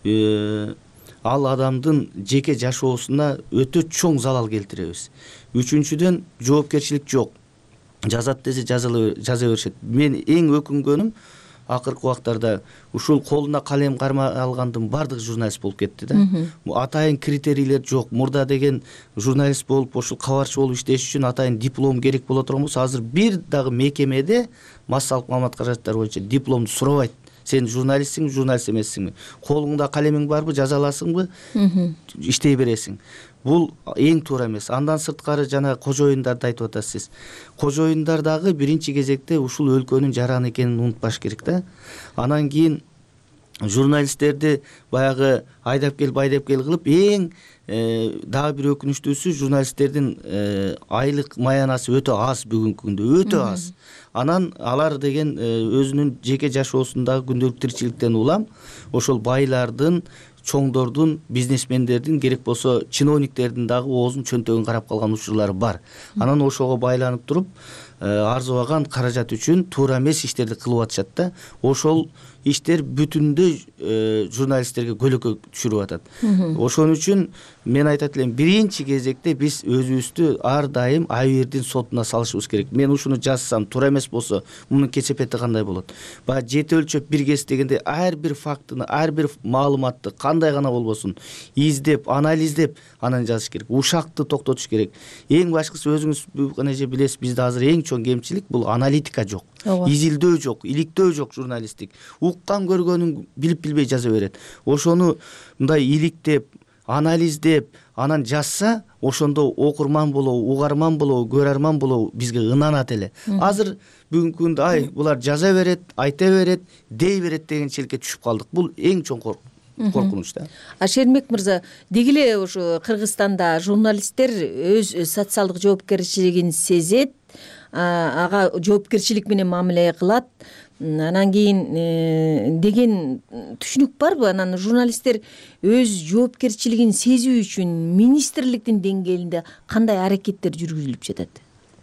ал адамдын жеке жашоосуна өтө чоң залал келтиребиз. Үчүнчүдөн, жоопкерчилик жок. Жазат десе жаза беришет. Мен эң өкүнгөнүм акыркы убактарда ушул колуна калем карма алгандын баардык журналист болуп кетти да. Атайын критерийлер жок. Мурда деген журналист болуп, ошол кабарчы болуп иштеш үчүн атайын диплом керек боло турган болсо, азыр бир дагы мекемеде массалык маалымат каражаттары боюнча дипломду сурабайт. Сен журналистсиңби, журналист эмессиңби? Колуңда калемиң барбы, жаза аласыңбы? Иштей бересиң. Бул эң туура эмес. Андан сырткары жана кожоюндарды айтып атасыз. Кожоюндар дагы биринчи кезекте ушул өлкөнүн жараны экенин унутпаш керек да. Анан кийин журналисттерди баягы айдап кел кылып, эң дагы бир өкүнүчтүүсү, журналисттердин айлык маянасы өтө аз бүгүнкү күндө, өтө аз. Анан алар деген өзүнүн жеке жашоосундагы күндөлүк тиричиликтен улам ошол байлардын, чоңдордун, бизнесмендердин, керек болсо чиновниктердин дагы оозун чөнтөгүн карап калган учурлары бар. Анан ошого байланып туруп, арзыбаган каражат үчүн туура эмес иштерди кылып атышат да. Ошол иштер бүтүндөй журналисттерге көлөкө түшүрүп атат. Ошон үчүн мен айтат элем, биринчи кезекте биз өзүбүздү ар дайым Айбердин сотуна салышыбыз керек. Мен ушуну жазсам туура эмес болсо, мунун кесепети кандай болот? Баягы жети өлчөп бир кес дегенде ар бир фактыны, ар бир маалыматты кандай гана болбосун издеп, анализдеп анан жазыш керек. Ушакты токтотуш керек. Эң башкысы, өзүңүз эже билесиз, бизде азыр эң чоң кемчилик бул аналитика жок. Изилдөө жок, иликтөө жок журналисттик. Уккан көргөнүн билип билбей жаза берет. Ошону мындай иликтеп, анализдеп, анан жазса, ошондо окурман болобу, угарман болобу, көрөрман болобу бизге ынанат эле. Азыр бүгүнкү күндө ай булар жаза берет, айта берет, дей берет деген челке түшүп калдык. Бул эң чоң коркунуч да. Шермек мырза, деги эле ушу Кыргызстанда журналисттер өз социалдык жоопкерчилигин сезет, ага жоопкерчилик менен мамиле кылат. Анан кийин деген түшүнүк барбы? Анан журналисттер өз жоопкерчилигин сезүү үчүн министрликтин деңгээлинде кандай аракеттер жүргүзүлүп жатат?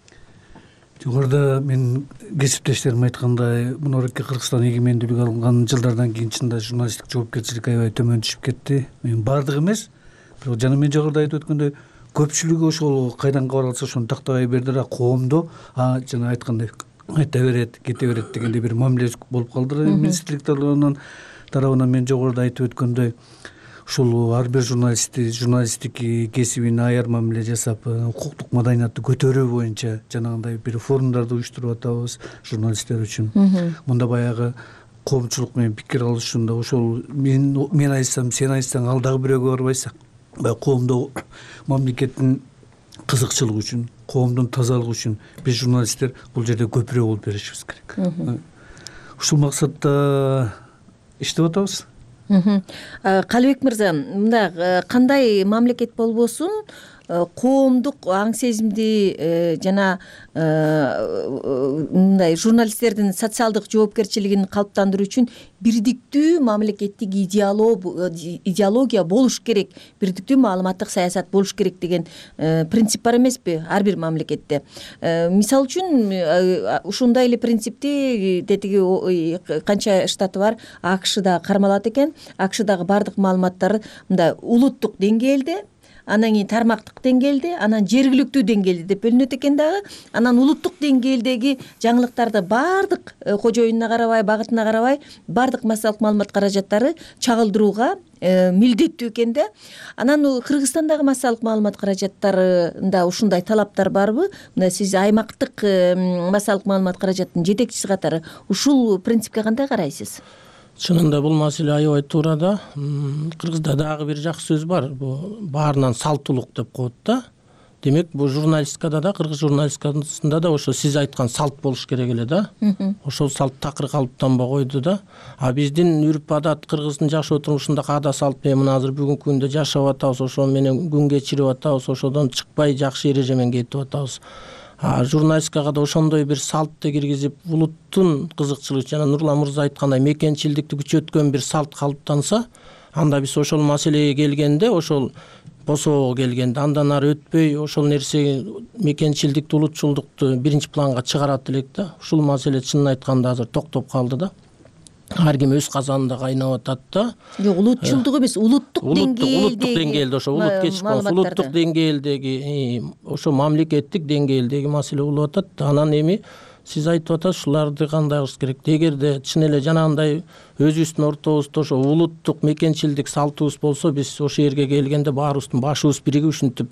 Жогоруда мен кесиптештерим айткандай, мынорки Кыргызстан эгемендүүлүк алган жылдардан кийин чында журналисттик жоопкерчилик аябай төмөн түшүп кетти. Мен баардыгы эмес, бирок жана мен жогоруда айтып өткөндөй, көпчүлүгү ошол кайдан кабар алса ошону тактабай берди да, коомдо жана айткандай айта берет, кете берет дегендей бир мамиле болуп калды. Министрлик тарабынан мен жогоруда айтып өткөндөй, ушул ар бир журналисттик кесибине аяр мамиле жасап, укуктук маданиятты көтөрүү боюнча жанагындай бир форумдарды уюштуруп атабыз журналисттер үчүн. Мында баягы коомчулук менен пикир алышуунда ошол мен айтсам, сен айтсаң, ал дагы бирөөгө барбайсың. Баягы коомдо мамлекеттин кызыкчылыгы үчүн, коомдун тазалыгы үчүн биз журналисттер бул жерде көпүрө болуп беришибиз керек. Ушул максатта иштеп атабыз. Калыбек мырза, мында кандай мамлекет болбосун, коомдук аң сезимди жана мындай журналисттердин социалдык жоопкерчилигин калыптандыруу үчүн бирдиктүү мамлекеттик идеология болуш керек, бирдиктүү маалыматтык саясат болуш керек деген принцип бар эмеспи ар бир мамлекетте? Мисалы үчүн ушундай эле принципти тетиги канча штаты бар, АКШда кармалат экен. АКШдагы баардык маалыматтар мындай улуттук деңгээлде, анан кийин тармактык деңгээлде, анан жергиликтүү деңгээлде деп бөлүнөт экен дагы. Анан улуттук деңгээлдеги жаңылыктарды баардык кожоюнуна карабай, багытына карабай, баардык массалык маалымат каражаттары чагылдырууга милдеттүү экен да. Анан Кыргызстандагы массалык маалымат каражаттарында ушундай талаптар барбы? Мына сиз аймактык массалык маалымат каражаттын жетекчиси катары ушул принципке кандай карайсыз? Чынында бул маселе аябай туура да. Кыргызда дагы бир жакшы сөз бар. Бул баарынан салттуулук деп коет да. Демек, бул журналистикада да, кыргыз журналистикасында да ошо сиз айткан салт болуш керек эле да. Ошол салт такыр калыптанбай койду да. А биздин үрп адат, кыргыздын жашоо турмушунда ада салт менен мына азыр бүгүнкү күндө жашап атабыз, ошо менен күн кечирип атабыз, ошодон чыкпай жакшы эрежемен кетип атабыз. журналистикага да ошондой бир салтты киргизип улуттун кызыкчылыгы жана Нурлан мырза айткандай мекенчилдикти күчөткөн бир салт калыптанса, анда биз ошол маселеге келгенде, ошол босоого келгенде андан ары өтпөй ошол нерсе мекенчилдикти улутчулдукту биринчи планга чыгарат элек да. Ушул маселе чынын айтканда азыр токтоп калды да. Ар ким өз казанында кайнап атат да. Жок, улутчулдук эмес, улуттук деңгээлдеги. Улуттук деңгээлде ошо улут кечип калса, улуттук деңгээлдеги, ошо мамлекеттик деңгээлдеги маселе болуп атат. Анан эми сиз айтып атасыз, ушуларды кандай кылыш керек? Эгерде чын эле жанагындай өзүбүздүн ортобузда ошо улуттук мекенчилдик салтыбыз болсо, биз ошол жерге келгенде баарыбыздын башыбыз биригип ушинтип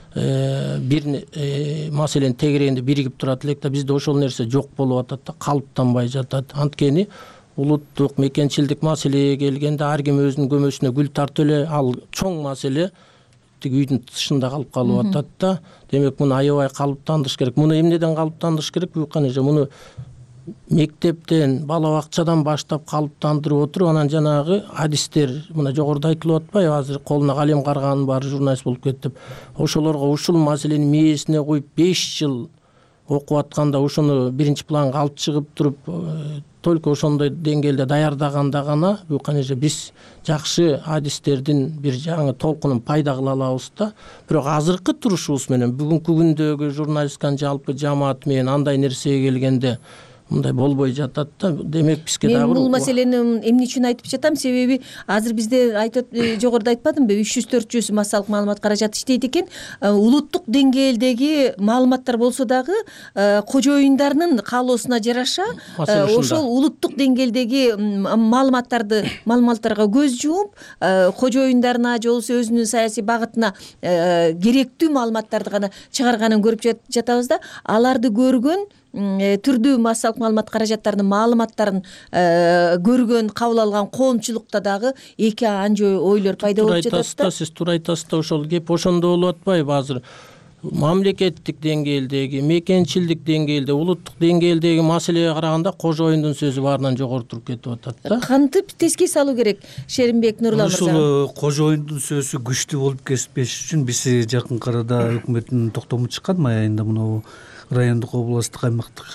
бир маселенин тегерегинде биригип турат элек да. Бизде ошол нерсе жок болуп атат да, калыптанбай жатат. Анткени улуттук мекенчилдик маселеге келгенде ар ким өзүнүн көмөсүнө гүл тартып эле, ал чоң маселе тиги үйдүн тышында калып калып атат да. Демек муну аябай калыптандырыш керек. Муну эмнеден калыптандырыш керек? Муну мектептен, бала бакчадан баштап калыптандырып отуруп, анан жанагы адистер, мына жогоруда айтылып атпайбы, азыр колуна калем карганын баары журналист болуп кетти деп. Ошолорго ушул маселени мээсине коюп 5 жыл окуп атканда ошону биринчи планга алып чыгып туруп, только ошондой деңгээлде даярдаганда гана биз жакшы адистердин бир жаңы толкунун пайда кыла алабыз да. Бирок азыркы турушубуз менен бүгүнкү күндөгү журналистканын жалпы жамааты менен андай нерсеге келгенде мындай болбой жатат да. Демек бизге дагы бул маселени эмне үчүн айтып жатам? Себеби азыр бизде айтып жогоруда айтпадымбы, 300-400 массалык маалымат каражаты иштейт экен. Улуттук деңгээлдеги маалыматтар болсо дагы кожоюндарынын каалоосуна жараша ошол улуттук деңгээлдеги маалыматтарга көз жумуп, кожоюндарына же болбосо өзүнүн саясий багытына керектүү маалыматтарды гана чыгарганын көрүп жатабыз да. Аларды көргөн түрдүү массалык маалымат каражаттарынын маалыматтарын көргөн, кабыл алган коомчулукта дагы эки анча ойлор пайда болуп жатат да. Сиз туура айтасыз да, ошол кеп ошондо болуп атпайбы? Азыр мамлекеттик деңгээлдеги, мекенчилдик деңгээлде, улуттук деңгээлдеги маселеге караганда кожоюндун сөзү баарынан жогору туруп кетип атат да. Кантип тескей салуу керек Шеримбек Нурлан мырза? Ушул кожоюндун сөзү күчтүү болуп кетпеш үчүн биз жакынкы арада өкмөттүн токтому чыккан май айында мына райондук, областтык, аймактык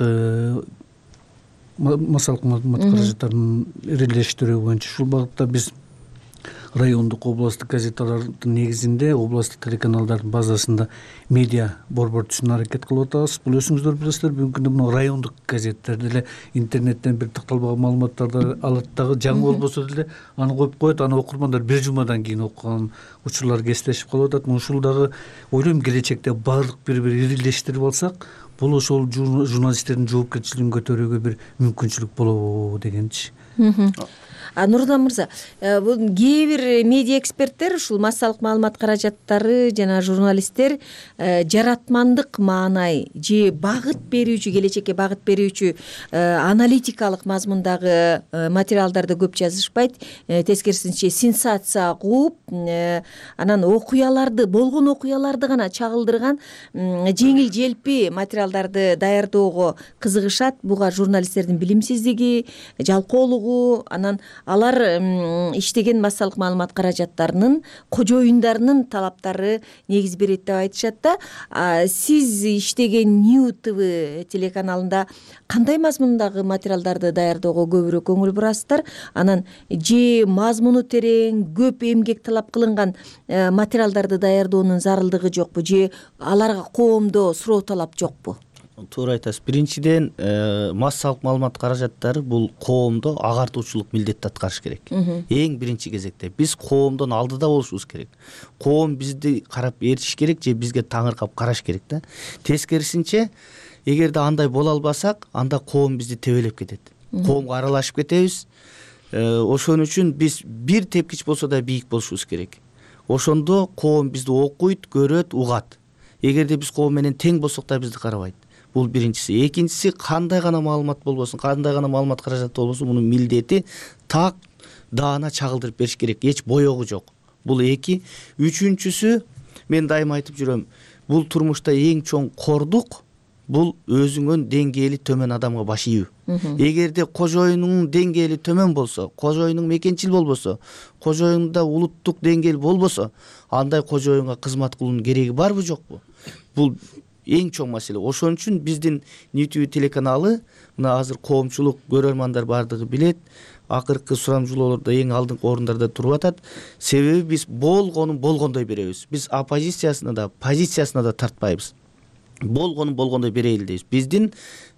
массалык маалымат каражаттарын ирелештирүү боюнча ушул багытта биз райондук, областтык газеталардын негизинде областтык телеканалдардын базасында медиа борбор түзүүнү аракет кылып атабыз. Бул өзүңүздөр билесиздер, бүгүнкү күндө мына райондук газеттер деле интернеттен бир такталбаган маалыматтарды алат дагы, жаңы болбосо деле аны коюп коет, аны окурмандар бир жумадан кийин окуган учурлар кестешип калып атат. Ушул дагы ойлойм келечекте баардык бири-бири ирилештирип алсак, бул ошол журналисттердин жоопкерчилигин көтөрүүгө бир мүмкүнчүлүк болобу дегенчи. Нурлан мырза, бул кээ бир медиа эксперттер ушул массалык маалымат каражаттары жана журналисттер жаратмандык маанай же багыт берүүчү, келечекке багыт берүүчү аналитикалык мазмундагы материалдарды көп жазышпайт. Тескерисинче сенсация кууп, анан окуяларды, болгон окуяларды гана чагылдырган жеңил желпи материалдарды даярдоого кызыгышат. Буга журналисттердин билимсиздиги, жалкоолугу, анан алар иштеген массалык маалымат каражаттарынын кожоюндарынын талаптары негиз берет деп айтышат да. Сиз иштеген New TV телеканалында кандай мазмундагы материалдарды даярдоого көбүрөөк көңүл бурасыздар? Анан же мазмуну терең, көп эмгек талап кылынган материалдарды даярдоонун зарылдыгы жокпу, же аларга коомдо суроо талап жокпу? Туура айтасыз. Биринчиден, массалык маалымат каражаттары бул коомдо агартуучулук милдетти аткарыш керек. Эң биринчи кезекте биз коомдон алдыда болушубуз керек. Коом бизди карап ээрчиш керек же бизге таңыркап караш керек да. Тескерисинче, эгерде андай боло албасак, анда коом бизди тебелеп кетет. Коомго аралашып кетебиз. Ошон үчүн биз бир тепкич болсо да бийик болушубуз керек. Ошондо коом бизди окуйт, көрөт, угат. Эгерде биз коом менен тең болсок да бизди карабайт. Бул биринчиси. Экинчиси, кандай гана маалымат болбосун, кандай гана маалымат каражаты болбосун, мунун милдети так даана чагылдырып бериш керек. Эч боёгу жок. Бул эки. Үчүнчүсү, мен дайыма айтып жүрөм, бул турмушта эң чоң кордук бул өзүңөн деңгээли төмөн адамга баш ийүү. Эгерде кожоюнуң деңгээли төмөн болсо, кожоюнуң мекенчил болбосо, кожоюнда улуттук деңгээл болбосо, андай кожоюнга кызмат кылуунун кереги барбы жокпу? Бул эң чоң маселе. Ошон үчүн биздин НТВ телеканалы мына азыр коомчулук, көрөрмандар бардыгы билет, акыркы сурамжылоолордо эң алдыңкы орундарда туруп атат. Себеби биз болгонун болгондой беребиз. Биз оппозициясына да, позициясына да тартпайбыз. Болгонун болгондой берели дейбиз. Биздин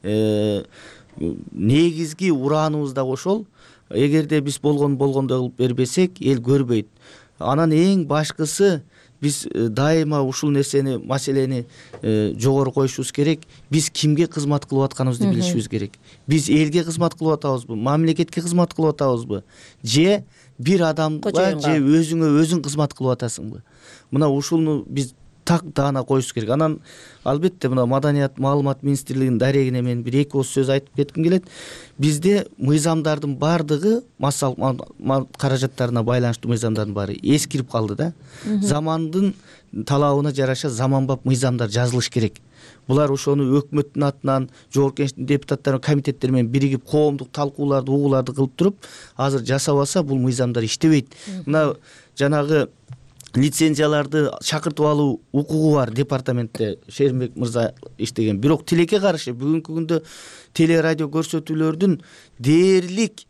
негизги урааныбыз да ошол. Эгерде биз болгонун болгондой кылып бербесек, эл көрбөйт. Анан эң башкысы биз дайыма ушул нерсени, маселени жогору коюшубуз керек. Биз кимге кызмат кылып атканыбызды билишибиз керек. Биз элге кызмат кылып атабызбы, мамлекетке кызмат кылып атабызбы, же бир адамга, же өзүңө өзүң кызмат кылып атасыңбы? Мына ушуну биз так даана коюш керек. Анан албетте мына Маданият маалымат министрлигинин дарегине мен бир эки ооз сөз айтып кетким келет. Бизде мыйзамдардын бардыгы, массалык каражаттарына байланыштуу мыйзамдардын баары эскирип калды да. Замандын талабына жараша заманбап мыйзамдар жазылыш керек. Булар ошону өкмөттүн атынан, жогорку кеңештин депутаттары, комитеттери менен биригип коомдук талкууларды, угууларды кылып туруп, азыр жасабаса бул мыйзамдар иштебейт. Мына жанагы лицензияларды чакыртып алуу укугу бар департаментте Шеримбек мырза иштеген. Бирок тилекке каршы бүгүнкү күндө телерадио көрсөтүүлөрдүн дээрлик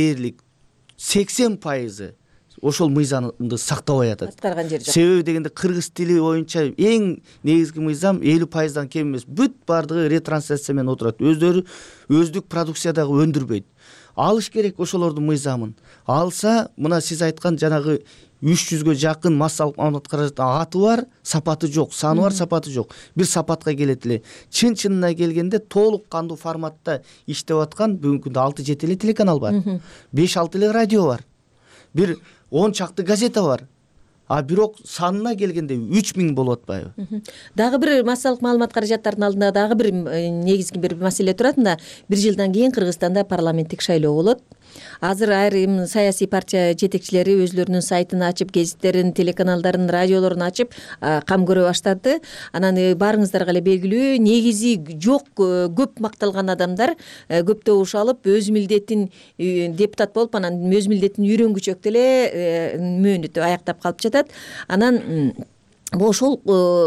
80% ошол мыйзамды сактабай атат. Себеби дегенде кыргыз тили боюнча эң негизги мыйзам 50%дан кем эмес. Бүт бардыгы ретрансляция менен отурат. Өздөрү өздүк продукция дагы өндүрбөйт. Алыш керек ошолордун мыйзамын. Алса, мына сиз айткан жанагы 300гө жакын массалык маалымат каражаттын аты бар, сапаты жок, саны бар, сапаты жок. Бир сапатка келет эле. Чын-чынына келгенде толук кандуу форматта иштеп аткан бүгүнкү күндө 6-7 эле телеканал бар. 5-6 эле радио бар. Бир 10 чакты газета бар. А бирок санына келгенде 3000 болуп атпайбы? Дагы бир массалык маалымат каражаттарынын алдында дагы бир негизги бир маселе турат. Мына 1 жылдан кийин Кыргызстанда парламенттик шайлоо болот. Азыр айрым саясий партия жетекчилери өзлөрүнүн сайтын ачып, гезиттерин, телеканалдарын, радиолорун ачып кам көрө баштады. Анан барыңыздарга эле белгилүү, негизи жок көп макталган адамдар көптөбүш алып, өз милдетин депутат болуп, анан өз милдетин үйрөнгүчөк деле мөөнөтү аяктап калып жатат. Анан ошол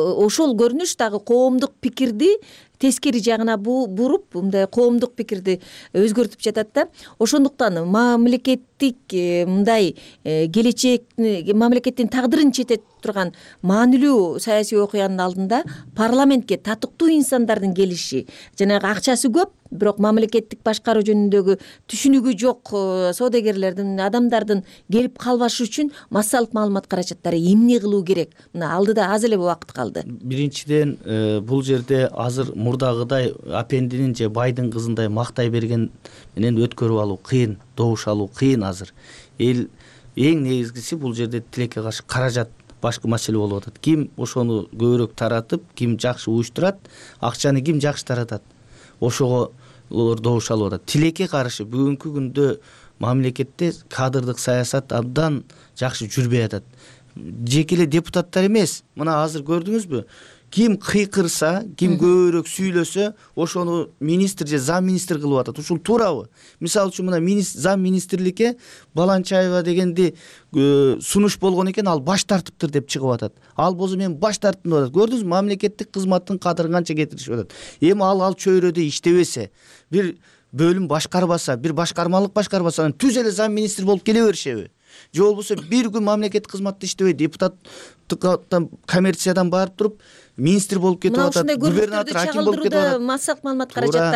көрүнүш дагы коомдук пикирди тескери жагына буруп, мындай коомдук пикирди өзгөртүп жатат да. Ошондуктан мамлекеттик мындай келечек, мамлекеттин тагдырын чечет турган маанилүү саясий окуянын алдында парламентке татыктуу инсандардын келиши, жанагы акчасы көп, бирок мамлекеттик башкаруу жөнүндөгү түшүнүгү жок соодагерлердин, адамдардын келип калбашы үчүн массалык маалымат каражаттары эмне кылуу керек? Мына алдыда аз эле убакыт калды. Биринчиден, бул жерде азыр мурдагыдай апендинин же байдын кызындай мактай берген менен өткөрүп алуу кыйын, добуш алуу кыйын азыр. Эл эң негизгиси бул жерде тилекке каршы каражат башкы маселе болуп атат. Ким ошону көбүрөөк таратып, ким жакшы уюштурат, акчаны ким жакшы таратат, ошого добуш алып атат. Тилекке каршы бүгүнкү күндө мамлекетте кадрдык саясат абдан жакшы жүрбөй атат. Жеке эле депутаттар эмес, мына азыр көрдүңүзбү? Ким кыйкырса, ким көбүрөөк сүйлөсө, ошону министр же зам министр кылып атат. Ушул туурабы? Мисалы үчүн мына зам министрликке Баланчаева дегенди сунуш болгон экен, ал баш тартыптыр деп чыгып атат. Ал болсо мен баш тарттым деп атат. Көрдүңүзбү, мамлекеттик кызматтын кадырын канча кетиришип атат. Эми ал чөйрөдө иштебесе, бир бөлүм башкарбаса, бир башкармалык башкарбаса, анан түз эле зам министр болуп келе беришеби? Же болбосо бир күн мамлекеттик кызматта иштебей, депутаттан, коммерциядан барып туруп, министр болуп кетип атат, губернатор, аким болуп кетип атат. Массалык маалымат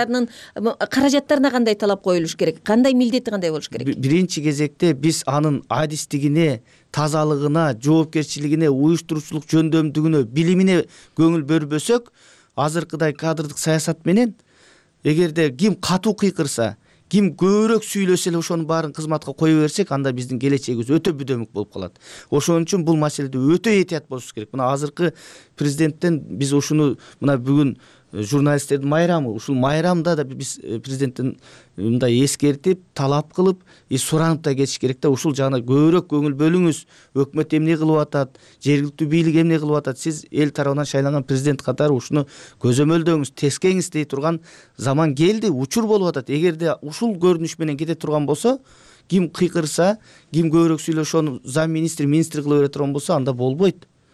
каражаттарына кандай талап коюлуш керек? Кандай милдети кандай болуш керек? Биринчи кезекте биз анын адистигине, тазалыгына, жоопкерчилигине, уюштуруучулук жөндөмдүгүнө, билимине көңүл бөлбөсөк, азыркыдай кадрдык саясат менен эгерде ким катуу кыйкырса, ким көбүрөөк сүйлөсө эле ошонун баарын кызматка кое берсек, анда биздин келечегибиз өтө бүдөмүк болуп калат. Ошон үчүн бул маселеде өтө этият болушубуз керек. Мына азыркы президенттен биз ушуну, мына бүгүн журналисттердин майрамы, ушул майрамда да биз президенттен мындай эскертип, талап кылып, суранып да кетиш керек да. Ушул жагына көбүрөөк көңүл бөлүңүз. Өкмөт эмне кылып атат, жергиликтүү бийлик эмне кылып атат? Сиз эл тарабынан шайланган президент катары ушуну көзөмөлдөңүз, тескеңиз дей турган заман келди, учур болуп атат. Эгерде ушул көрүнүш менен кете турган болсо, ким кыйкырса, ким көбүрөөк сүйлөшөт, ошону зам министр, министр кыла бере турган болсо, анда болбойт.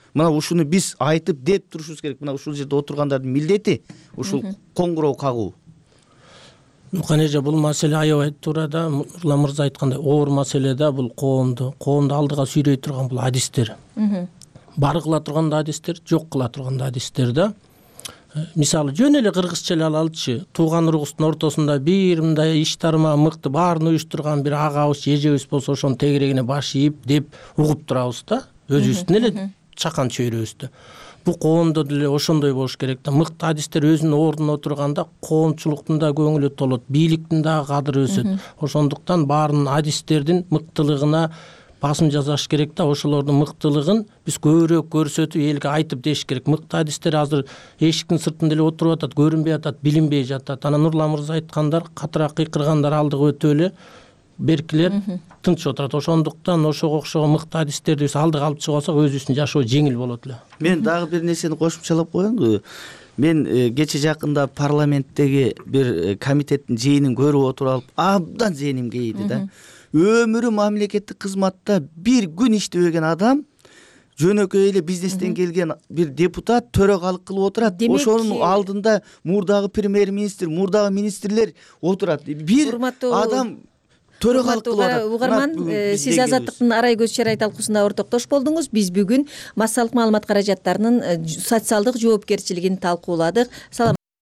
мына ушуну биз айтып деп турушубуз керек. Мына ушул жерде отургандардын милдети ушул коңгуроо кагуу. Мукан эже, бул маселе аябай туура да, Нурлан мырза айткандай оор маселе да, бул коомду алдыга сүйрөй турган бул адистер. Бар кыла турган да адистер, жок кыла турган да адистер да. Мисалы жөн эле кыргызча эле алалычы, тууган уругубуздун ортосунда бир мындай иш тарма мыкты баарын уюштурган бир агабыз, эжебиз болсо ошонун тегерегине баш ийип деп угуп турабыз да, өзүбүздүн эле чакан чөйрөбүздү. Бул коомдо деле ошондой болуш керек да. Мыкты адистер өзүнүн ордуна отурганда коомчулуктун да көңүлү толот, бийликтин да кадыры өсөт. Ошондуктан баарынын адистердин мыктылыгына басым жасаш керек да. Ошолордун мыктылыгын биз көбүрөөк көрсөтүп элге айтып деш керек. Мыкты адистер азыр эшиктин сыртында эле отуруп атат, көрүнбөй атат, билинбей жатат. Анан Нурлан мырза айткандар, катыраак кыйкыргандар алдыга өтө эле, беркилер тынч отурат. Ошондуктан ошого окшогон мыкты адистерди биз алдыга алып чыгып алсак, өзүбүздүн жашоо жеңил болот эле. Мен дагы бир нерсени кошумчалап коеюнбу? Мен кече жакында парламенттеги бир комитеттин жыйынын көрүп отуруп алып, абдан зээним кейиди да. Өмүрү мамлекеттик кызматта бир күн иштебеген адам жөнөкөй эле бизнестен келген бир депутат төрөгалык кылып отурат. Ошонун алдында мурдагы премьер-министр, мурдагы министрлер отурат. Бир адам төрөгалык кылып атат. Угарман, сиз Азаттыктын арай көз чарай талкуусунда ортоктош болдуңуз. Биз бүгүн массалык маалымат каражаттарынын социалдык жоопкерчилигин талкууладык.